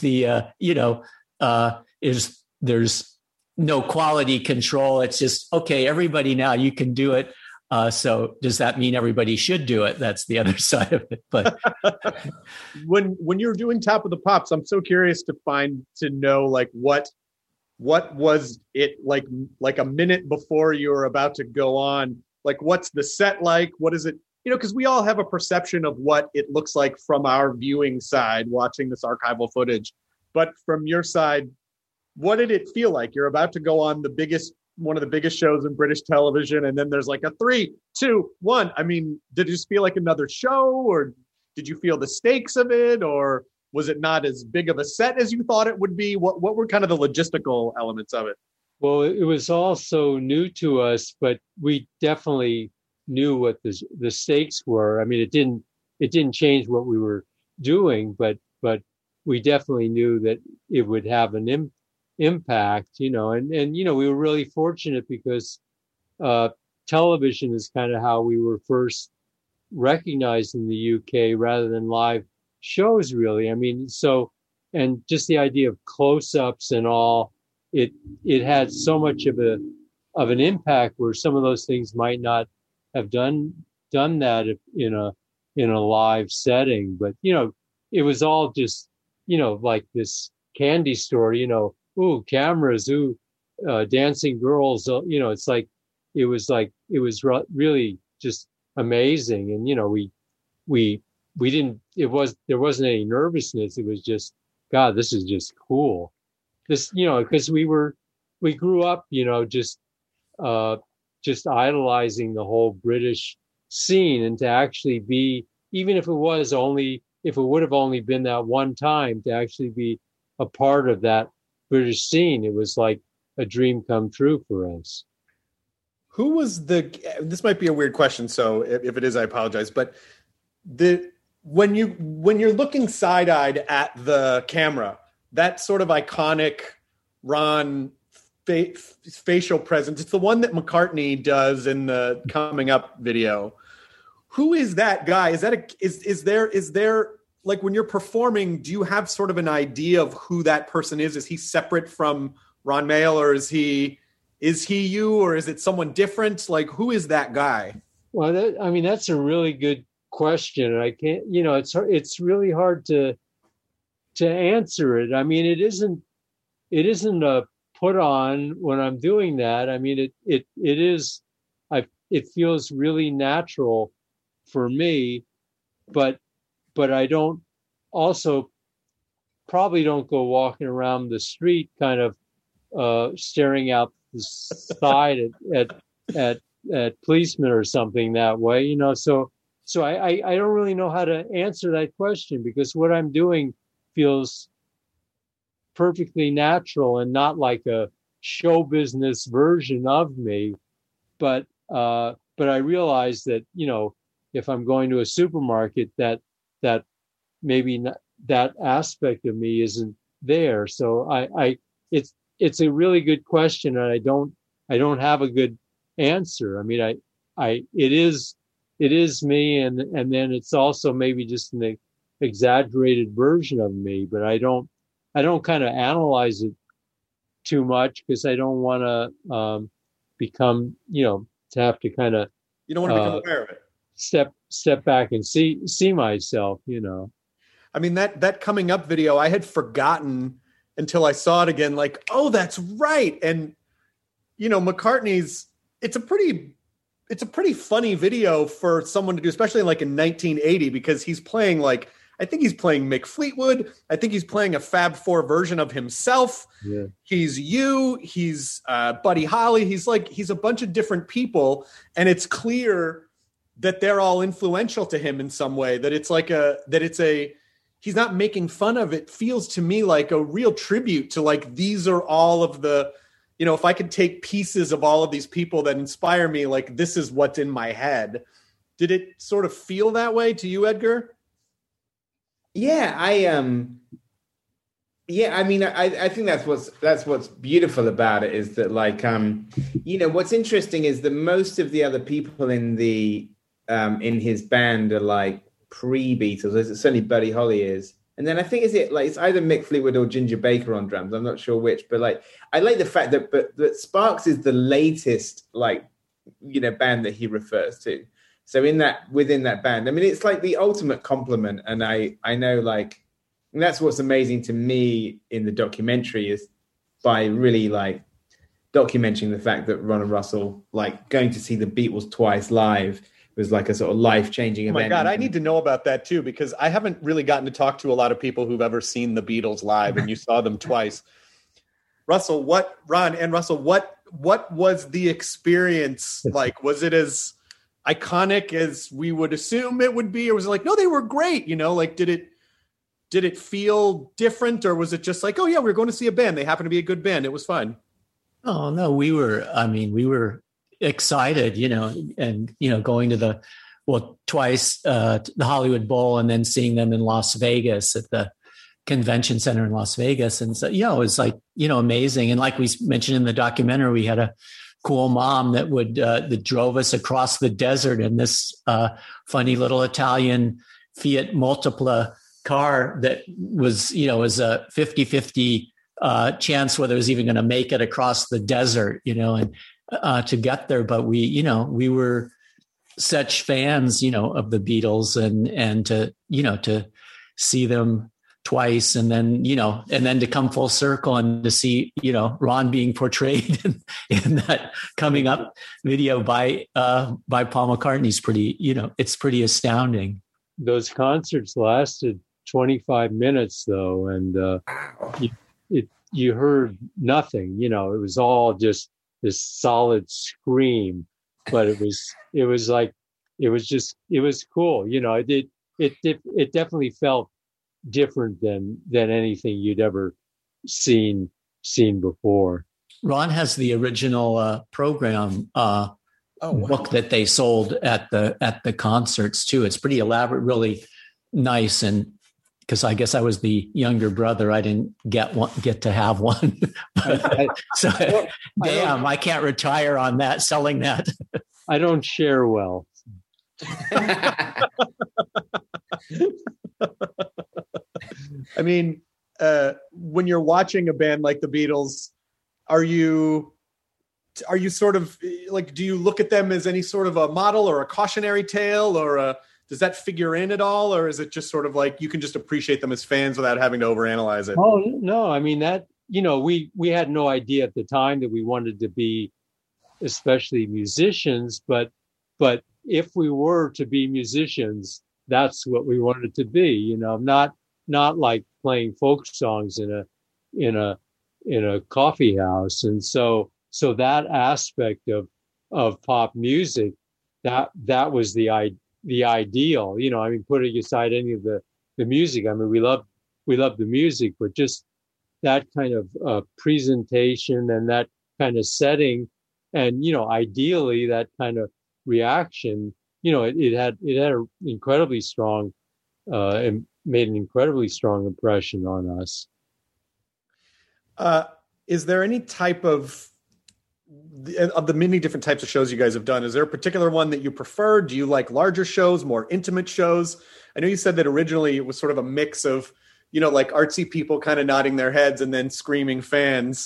there's no quality control. It's just, okay, everybody now you can do it. So does that mean everybody should do it? That's the other side of it. But when you're doing Top of the Pops, I'm so curious to know like what was it like a minute before you were about to go on? Like, what's the set like? What is it? Because we all have a perception of what it looks like from our viewing side, watching this archival footage. But from your side, what did it feel like? You're about to go on one of the biggest shows in British television, and then there's like a 3, 2, 1. I mean, did it just feel like another show, or did you feel the stakes of it, or was it not as big of a set as you thought it would be? What were kind of the logistical elements of it? Well, it was also new to us, but we definitely knew what the stakes were. I mean, it didn't change what we were doing, but we definitely knew that it would have an impact, and we were really fortunate because television is kind of how we were first recognized in the UK rather than live shows, really. I mean, and just the idea of close-ups and all, it had so much of an impact where some of those things might not have done that in a live setting. But it was all just like this candy store, ooh, cameras, ooh, dancing girls, it's like it was really just amazing. And we didn't, there wasn't any nervousness. It was just, God, this is just cool. This, because we grew up, just idolizing the whole British scene, and to actually be, even if it would have only been that one time, to actually be a part of that British scene, it was like a dream come true for us. Who was this might be a weird question, so if it is, I apologize, but when you're looking side-eyed at the camera, that sort of iconic Ron facial presence. It's the one that McCartney does in the Coming Up video. Who is that guy? Is there like when you're performing, do you have sort of an idea of who that person is? Is he separate from Ron Mael, or is he you, or is it someone different? Like, who is that guy? Well, that's a really good question. I can't, it's really hard to answer it. I mean, it isn't a put on when I'm doing that. I mean, it feels really natural for me, but I don't probably don't go walking around the street kind of staring out the side at policemen or something that way, so I don't really know how to answer that question, because what I'm doing feels perfectly natural and not like a show business version of me. But I realize that, if I'm going to a supermarket, that maybe not, that aspect of me isn't there. So it's a really good question, and I don't have a good answer. I mean, it is me, and then it's also maybe just an exaggerated version of me, but I don't kind of analyze it too much, because I don't want to become, to have to kind of, you don't want to become aware of it. Step back and see myself, I mean, that Coming Up video, I had forgotten until I saw it again, like, oh, that's right. And, McCartney's, it's a pretty funny video for someone to do, especially like in 1980, because he's playing like, I think he's playing Mick Fleetwood. I think he's playing a Fab Four version of himself. Yeah. He's he's Buddy Holly. He's a bunch of different people. And it's clear that they're all influential to him in some way, that he's not making fun of it. Feels to me like a real tribute to, like, these are all of the, if I could take pieces of all of these people that inspire me, like, this is what's in my head. Did it sort of feel that way to you, Edgar? Yeah, I mean, I think that's what's beautiful about it, is that, like, what's interesting is that most of the other people in in his band are like pre-Beatles. Certainly Buddy Holly is, and then I think it's either Mick Fleetwood or Ginger Baker on drums. I'm not sure which, but like I like the fact that Sparks is the latest band that he refers to. So within that band, I mean, it's like the ultimate compliment. And I know, like, and that's what's amazing to me in the documentary, is by really like documenting the fact that Ron and Russell, like, going to see the Beatles twice live was like a sort of life-changing event. Oh my God, I need to know about that too, because I haven't really gotten to talk to a lot of people who've ever seen the Beatles live, and you saw them twice. Ron and Russell, what was the experience like? Was it as iconic as we would assume it would be, or was it like, no, they were great, like, did it feel different, or was it just like, oh yeah, we're going to see a band, they happen to be a good band, it was fun? Oh no, we were excited, and going to twice the Hollywood Bowl, and then seeing them in Las Vegas at the convention center in Las Vegas. And so, it was like, amazing. And like we mentioned in the documentary, we had a cool mom that drove us across the desert in this funny little Italian Fiat Multipla car that was, was a 50-50 chance whether it was even going to make it across the desert, and to get there. But we were such fans, of the Beatles, and to see them twice, and then to come full circle and to see Ron being portrayed in that Coming Up video by Paul McCartney is pretty, it's pretty astounding. Those concerts lasted 25 minutes though, and you heard nothing. It was all just this solid scream, but it was cool. It definitely felt different than anything you'd ever seen before. Ron has the original program book that they sold at the concerts too. It's pretty elaborate, really nice, and because I guess I was the younger brother. I didn't get to have one. So damn, I can't retire on that, selling that. I don't share well. I mean, when you're watching a band like the Beatles, are you sort of like, do you look at them as any sort of a model or a cautionary tale, or does that figure in at all? Or is it just sort of like you can just appreciate them as fans without having to overanalyze it? Oh, no. I mean, that, we had no idea at the time that we wanted to be especially musicians, but if we were to be musicians, that's what we wanted to be, not like playing folk songs in a coffee house. And so that aspect of pop music, that was the ideal, I mean, putting aside any of the music. I mean, we love the music, but just that kind of presentation and that kind of setting, and ideally that kind of reaction, it had an incredibly strong and made an incredibly strong impression on us. Is there any type of the many different types of shows you guys have done, is there a particular one that you prefer? Do you like larger shows, more intimate shows? I know you said that originally it was sort of a mix of, like artsy people kind of nodding their heads and then screaming fans.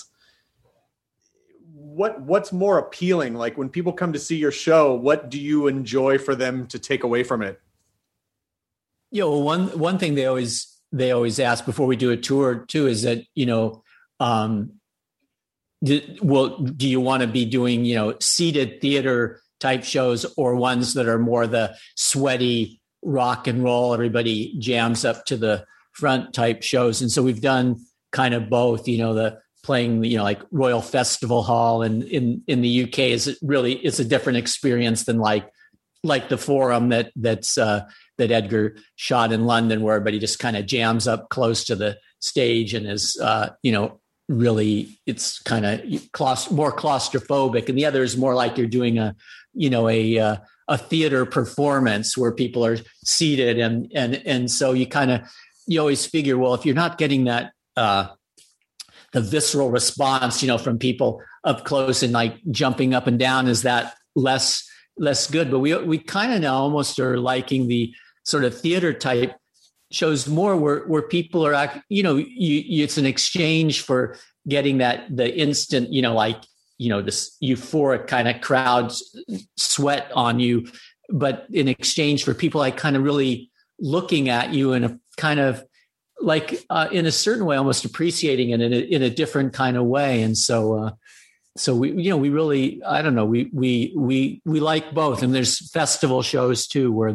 What's more appealing? Like when people come to see your show, what do you enjoy for them to take away from it? Well, one thing they always ask before we do a tour too is that, do you want to be doing, seated theater type shows, or ones that are more the sweaty rock and roll, everybody jams up to the front type shows? And so we've done kind of both, the playing, like Royal Festival Hall and in the UK it's a different experience than like the Forum that Edgar shot in London, where everybody just kind of jams up close to the stage and is, really, it's kind of more claustrophobic. And the other is more like you're doing a theater performance where people are seated. And so you always figure, well, if you're not getting that, the visceral response, from people up close and like jumping up and down, is that less good? But we kind of now almost are liking the sort of theater type shows more, where people are, it's an exchange for getting the instant, this euphoric kind of crowd sweat on you, but in exchange for people like kind of really looking at you in a kind of like in a certain way, almost appreciating it in a different kind of way. And so we really, I don't know, we like both. And there's festival shows too, where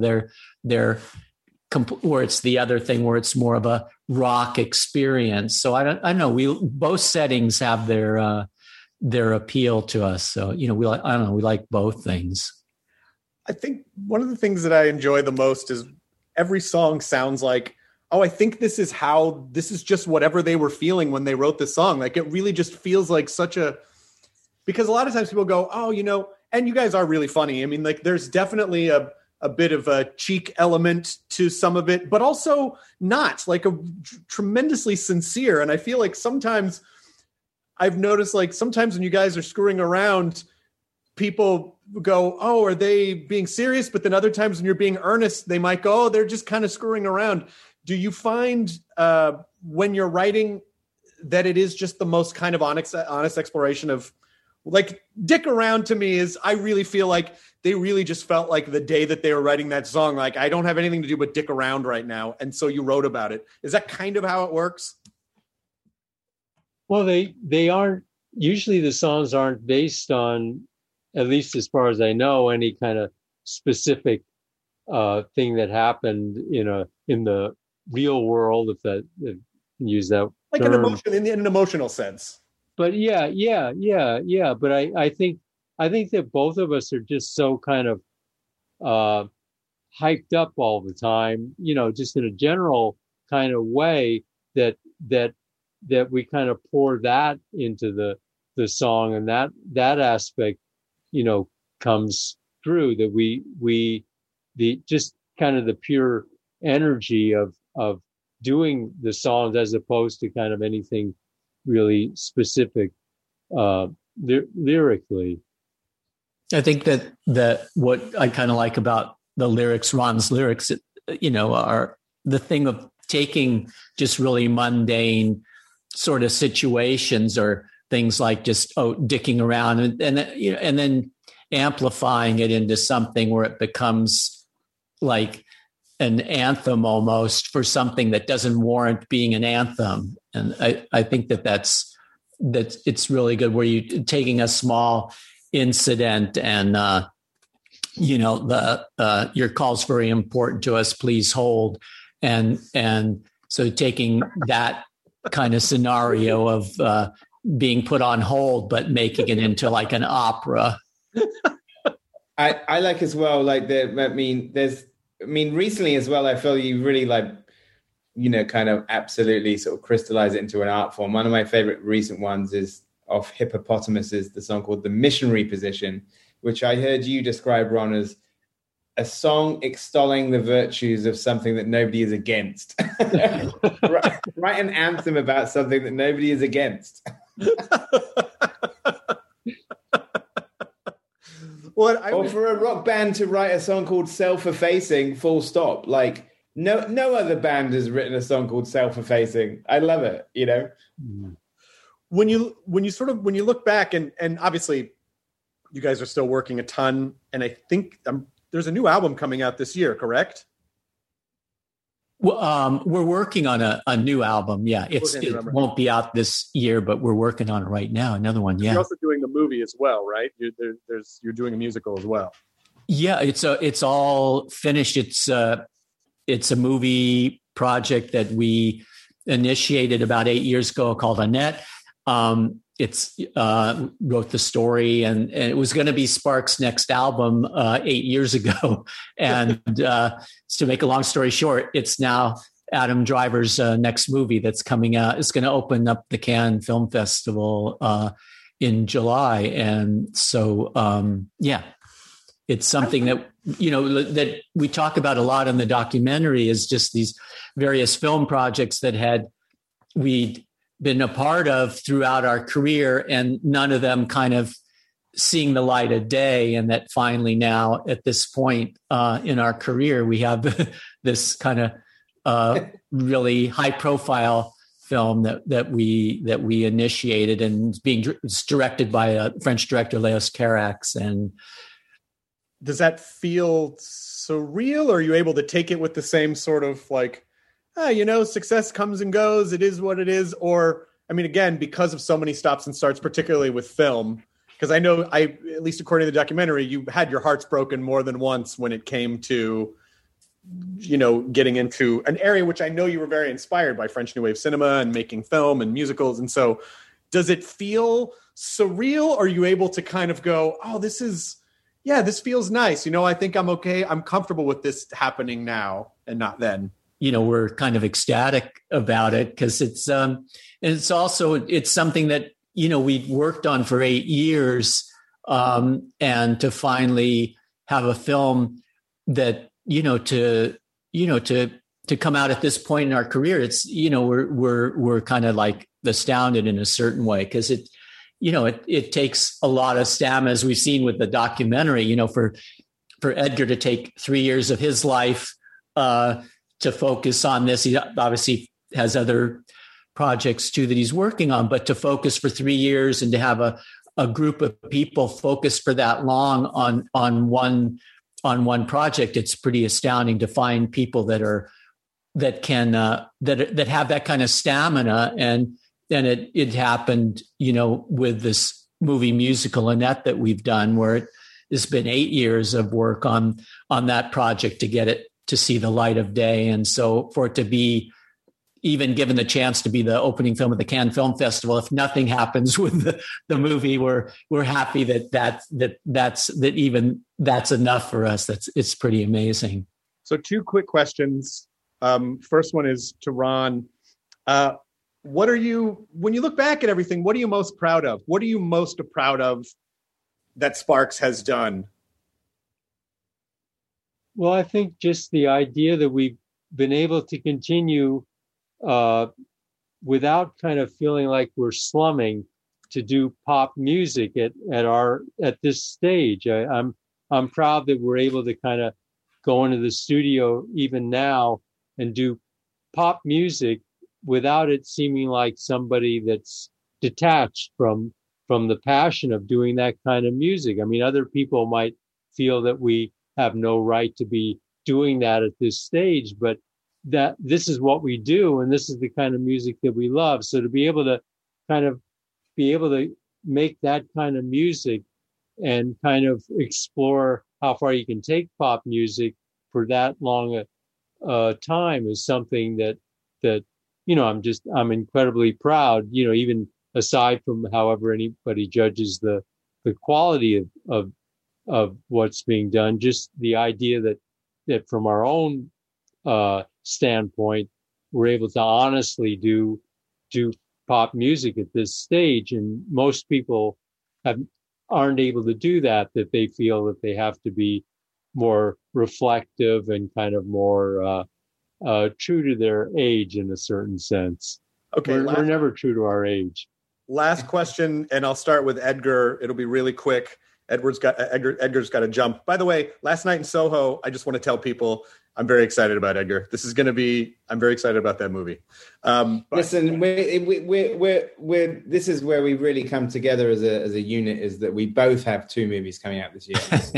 where it's the other thing, where it's more of a rock experience. So I know both settings have their appeal to us. So, we like both things. I think one of the things that I enjoy the most is every song sounds like, oh, I think this is just whatever they were feeling when they wrote this song. Like it really just feels like because a lot of times people go, oh, and you guys are really funny. I mean, like there's definitely a bit of a cheek element to some of it, but also not, like a tremendously sincere. And I feel like sometimes I've noticed, like sometimes when you guys are screwing around, people go, oh, are they being serious? But then other times when you're being earnest, they might go, oh, they're just kind of screwing around. Do you find when you're writing that it is just the most kind of honest exploration of, like, dick around to me is, I really feel like they really just felt like the day that they were writing that song, like, I don't have anything to do but dick around right now. And so you wrote about it. Is that kind of how it works? Well, they aren't, usually the songs aren't based on, at least as far as I know, any kind of specific thing that happened in the real world, if that use that like term. An emotion in an emotional sense. But yeah. But I think that both of us are just so kind of hyped up all the time, just in a general kind of way that we kind of pour that into the song, and that aspect, comes through, that we just kind of the pure energy of doing the songs as opposed to kind of anything really specific lyrically. I think that what I kind of like about the lyrics, Ron's lyrics, are the thing of taking just really mundane sort of situations or things like just dicking around and then amplifying it into something where it becomes like an anthem almost for something that doesn't warrant being an anthem. And I think that's it's really good where you taking a small incident and your call's very important to us, please hold, and so taking that kind of scenario of being put on hold but making it into like an opera. I like as well, like recently as well, I feel you really kind of absolutely sort of crystallize it into an art form. One of my favorite recent ones is of Hippopotamus's, the song called The Missionary Position, which I heard you describe, Ron, as a song extolling the virtues of something that nobody is against. Write an anthem about something that nobody is against. Or for a rock band to write a song called Self-Effacing, full stop. Like no other band has written a song called Self-Effacing. I love it, When you look back and obviously you guys are still working a ton, and I think there's a new album coming out this year, correct? Well, we're working on a new album. Yeah, it won't be out this year, but we're working on it right now. Another one. Yeah, you're also doing the movie as well, right? You're doing a musical as well. Yeah, it's all finished. It's a movie project that we initiated about 8 years ago called Annette. It's wrote the story, and it was going to be Sparks' next album 8 years ago. And to make a long story short, it's now Adam Driver's next movie that's coming out. It's going to open up the Cannes Film Festival in July. And so, it's something that, that we talk about a lot in the documentary, is just these various film projects that we'd been a part of throughout our career, and none of them kind of seeing the light of day. And that finally now at this point in our career, we have this kind of really high profile film that we initiated, and it's directed by a French director, Leos Carax. And does that feel surreal? Or are you able to take it with the same sort of like, success comes and goes, it is what it is? Or, I mean, again, because of so many stops and starts, particularly with film, because I know at least according to the documentary, you had your hearts broken more than once when it came to, getting into an area which I know you were very inspired by, French New Wave cinema and making film and musicals. And so does it feel surreal? Or are you able to kind of go, oh, this feels nice. I think I'm okay. I'm comfortable with this happening now and not then. We're kind of ecstatic about it because it's something that, we'd worked on for 8 years. And to finally have a film that, to come out at this point in our career, it's, we're kind of like astounded in a certain way, because it takes a lot of stamina, as we've seen with the documentary, for Edgar to take 3 years of his life, to focus on this. He obviously has other projects too that he's working on, but to focus for 3 years and to have a group of people focus for that long on one project, it's pretty astounding to find people that have that kind of stamina. And then it happened, with this movie musical Annette that we've done, where it's been 8 years of work on that project to get it to see the light of day. And so for it to be even given the chance to be the opening film of the Cannes Film Festival, if nothing happens with the movie, we're happy that's enough for us. It's pretty amazing. So 2 quick questions. First one is to Ron. When you look back at everything, what are you most proud of? What are you most proud of that Sparks has done? Well, I think just the idea that we've been able to continue without kind of feeling like we're slumming, to do pop music at this stage. I'm proud that we're able to kind of go into the studio even now and do pop music without it seeming like somebody that's detached from the passion of doing that kind of music. I mean, other people might feel that we have no right to be doing that at this stage, but that this is what we do, and this is the kind of music that we love. So to be able to make that kind of music and kind of explore how far you can take pop music for that long a time is something that I'm incredibly proud, even aside from however anybody judges the quality of what's being done, just the idea that from our own standpoint, we're able to honestly do pop music at this stage. And most people aren't able to do that they feel that they have to be more reflective and kind of more true to their age in a certain sense. Okay, we're never true to our age. Last question, and I'll start with Edgar. It'll be really quick. Edgar's got to jump. By the way, last night in Soho, I just want to tell people I'm very excited about Edgar. I'm very excited about that movie. Listen, we're this is where we really come together as a unit, is that we both have 2 movies coming out this year.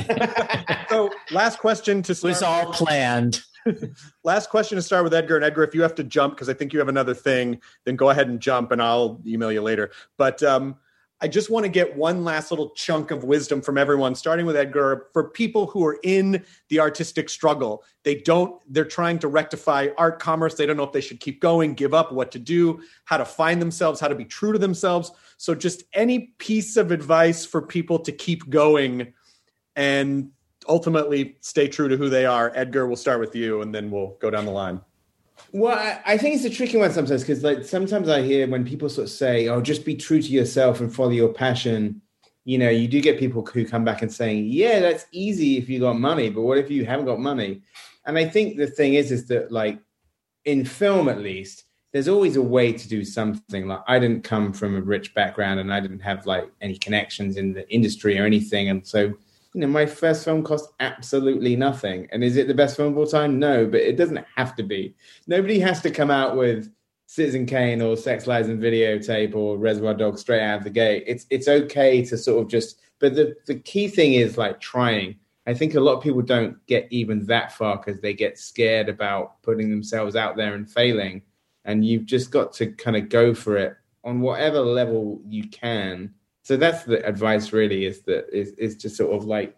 So last question to start. It was all planned. Last question to start with Edgar. And Edgar, if you have to jump, because I think you have another thing, then go ahead and jump and I'll email you later. But I just want to get one last little chunk of wisdom from everyone, starting with Edgar. For people who are in the artistic struggle, they're trying to rectify art commerce. They don't know if they should keep going, give up, what to do, how to find themselves, how to be true to themselves. So just any piece of advice for people to keep going and ultimately stay true to who they are. Edgar, we'll start with you and then we'll go down the line. Well, I think it's a tricky one sometimes, because sometimes I hear when people sort of say, "Oh, just be true to yourself and follow your passion." You do get people who come back and saying, "Yeah, that's easy if you got money, but what if you haven't got money?" And I think the thing is that, like, in film at least, there's always a way to do something. Like, I didn't come from a rich background and I didn't have like any connections in the industry or anything, and so my first film cost absolutely nothing. And is it the best film of all time? No, but it doesn't have to be. Nobody has to come out with Citizen Kane or Sex, Lies and Videotape or Reservoir Dogs straight out of the gate. It's okay to sort of just, but the key thing is like trying. I think a lot of people don't get even that far because they get scared about putting themselves out there and failing. And you've just got to kind of go for it on whatever level you can. So that's the advice really, is just sort of like,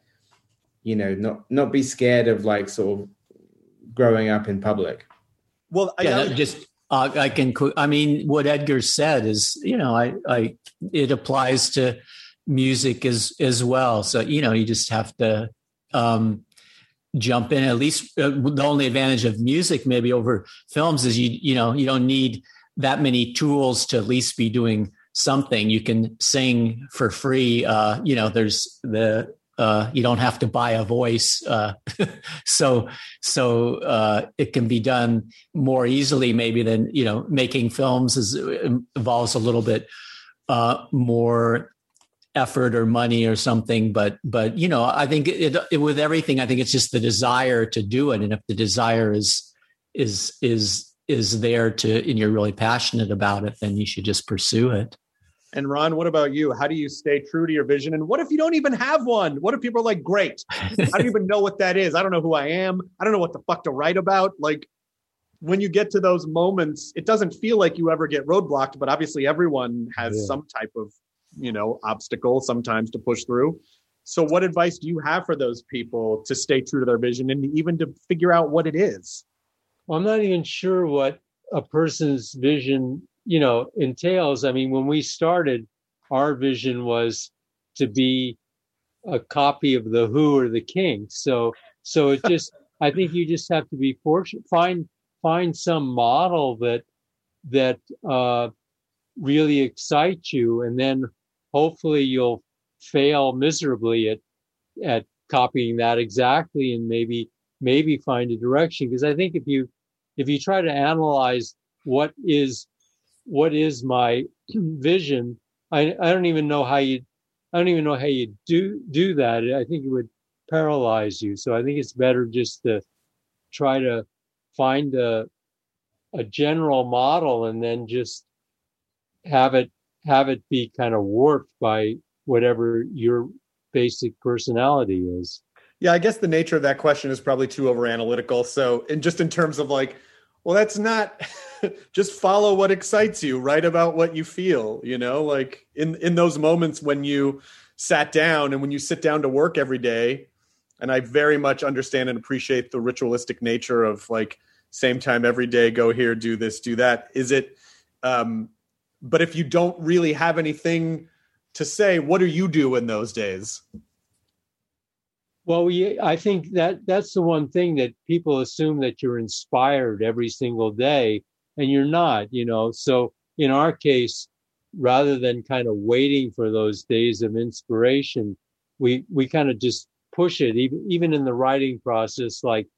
not be scared of like sort of growing up in public. Well, I mean, what Edgar said is, it applies to music as well. So, you just have to jump in. At least the only advantage of music maybe over films is, you don't need that many tools to at least be doing something. You can sing for free. There's you don't have to buy a voice. So it can be done more easily maybe than, making films involves a little bit more effort or money or something. But I think it with everything, I think it's just the desire to do it. And if the desire is there and you're really passionate about it, then you should just pursue it. And Ron, what about you? How do you stay true to your vision? And what if you don't even have one? What if people are like, great, I don't even know what that is. I don't know who I am. I don't know what the fuck to write about. Like, when you get to those moments, it doesn't feel like you ever get roadblocked, but obviously everyone has some type of, obstacle sometimes to push through. So what advice do you have for those people to stay true to their vision and even to figure out what it is? Well, I'm not even sure what a person's vision entails. I mean, when we started, our vision was to be a copy of the Who or the King. So it just, I think you just have to be fortunate, find some model that really excites you, and then hopefully you'll fail miserably at copying that exactly, and maybe find a direction. Because I think if you try to analyze what is my vision. I don't even know how you do that. I think it would paralyze you. So I think it's better just to try to find a general model and then just have it be kind of warped by whatever your basic personality is. Yeah, I guess the nature of that question is probably too over analytical. So, and just in terms of like, well, that's not just follow what excites you, write about what you feel, like in those moments when you sat down and when you sit down to work every day. And I very much understand and appreciate the ritualistic nature of like same time every day, go here, do this, do that. Is it, but if you don't really have anything to say, what do you do in those days? Well, I think that's the one thing that people assume, that you're inspired every single day, and you're not, So in our case, rather than kind of waiting for those days of inspiration, we kind of just push it, even in the writing process. Like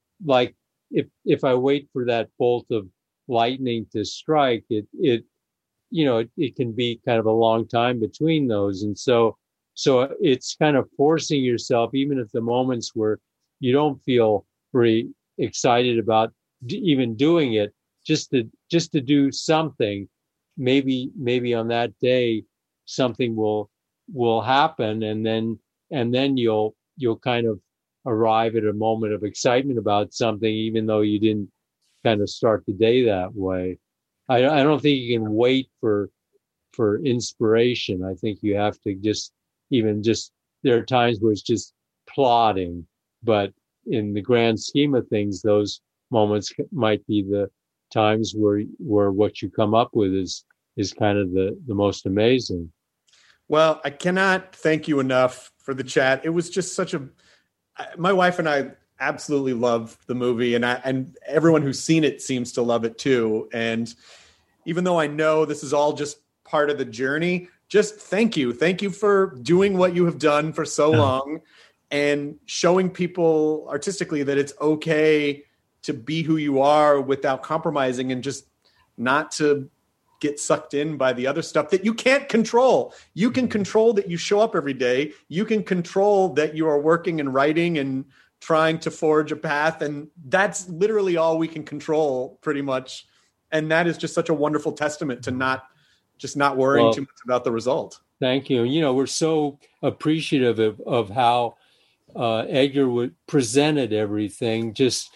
if I wait for that bolt of lightning to strike, it can be kind of a long time between those, and so it's kind of forcing yourself, even at the moments where you don't feel very excited about even doing it, just to do something. Maybe on that day something will happen, and then you'll kind of arrive at a moment of excitement about something, even though you didn't kind of start the day that way. I don't think you can wait for inspiration. I think you have to there are times where it's just plodding, but in the grand scheme of things, those moments might be the times where what you come up with is kind of the most amazing. Well, I cannot thank you enough for the chat. It was just my wife and I absolutely love the movie, and everyone who's seen it seems to love it too. And even though I know this is all just part of the journey, just thank you for doing what you have done for so long and showing people artistically that it's okay to be who you are without compromising, and just not to get sucked in by the other stuff that you can't control. You can control that you show up every day. You can control that you are working and writing and trying to forge a path. And that's literally all we can control, pretty much. And that is just such a wonderful testament to not worrying too much about the result. Thank you. We're so appreciative of how Edgar presented everything. Just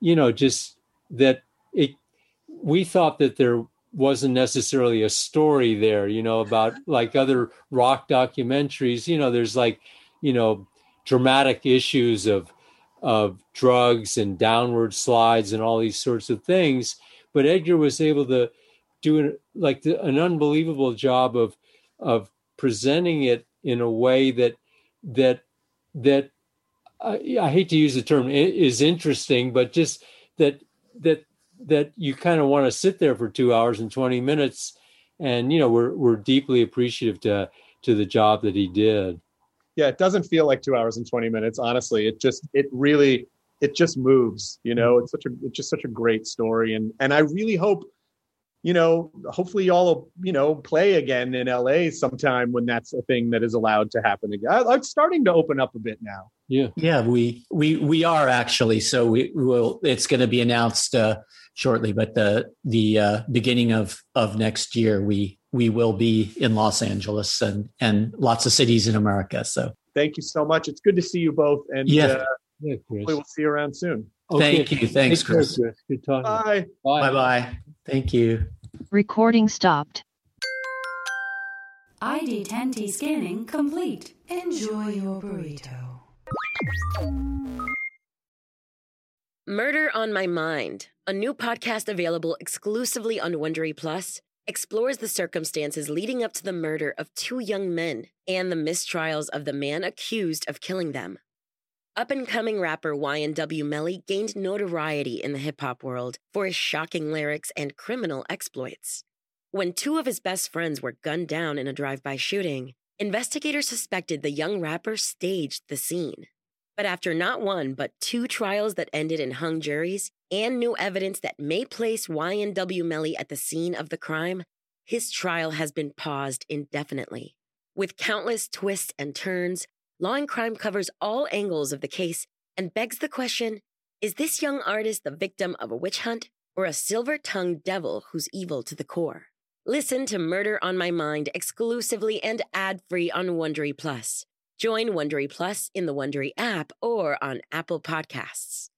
that we thought that there wasn't necessarily a story there, about like other rock documentaries. There's dramatic issues of drugs and downward slides and all these sorts of things. But Edgar was able to do an unbelievable job of presenting it in a way that I hate to use the term is interesting, but just that you kind of want to sit there for 2 hours and 20 minutes. And, we're deeply appreciative to the job that he did. Yeah, it doesn't feel like 2 hours and 20 minutes. Honestly, it just moves, it's just such a great story. And I really hope, hopefully y'all will, play again in LA sometime when that's a thing that is allowed to happen again. It's starting to open up a bit now. Yeah, we are actually. So we will. It's going to be announced shortly, but the beginning of next year, we will be in Los Angeles and lots of cities in America. So thank you so much. It's good to see you both, and hopefully we'll see you around soon. Okay. Thank you. Thanks, Chris. Good talking. Bye. Bye. Thank you. Recording stopped. ID10T scanning complete. Enjoy your burrito. Murder on My Mind, a new podcast available exclusively on Wondery Plus, explores the circumstances leading up to the murder of two young men and the mistrials of the man accused of killing them. Up-and-coming rapper YNW Melly gained notoriety in the hip-hop world for his shocking lyrics and criminal exploits. When two of his best friends were gunned down in a drive-by shooting, investigators suspected the young rapper staged the scene. But after not one but two trials that ended in hung juries, and new evidence that may place YNW Melly at the scene of the crime, his trial has been paused indefinitely. With countless twists and turns, Law and Crime covers all angles of the case and begs the question, is this young artist the victim of a witch hunt or a silver-tongued devil who's evil to the core? Listen to Murder on My Mind exclusively and ad-free on Wondery Plus. Join Wondery Plus in the Wondery app or on Apple Podcasts.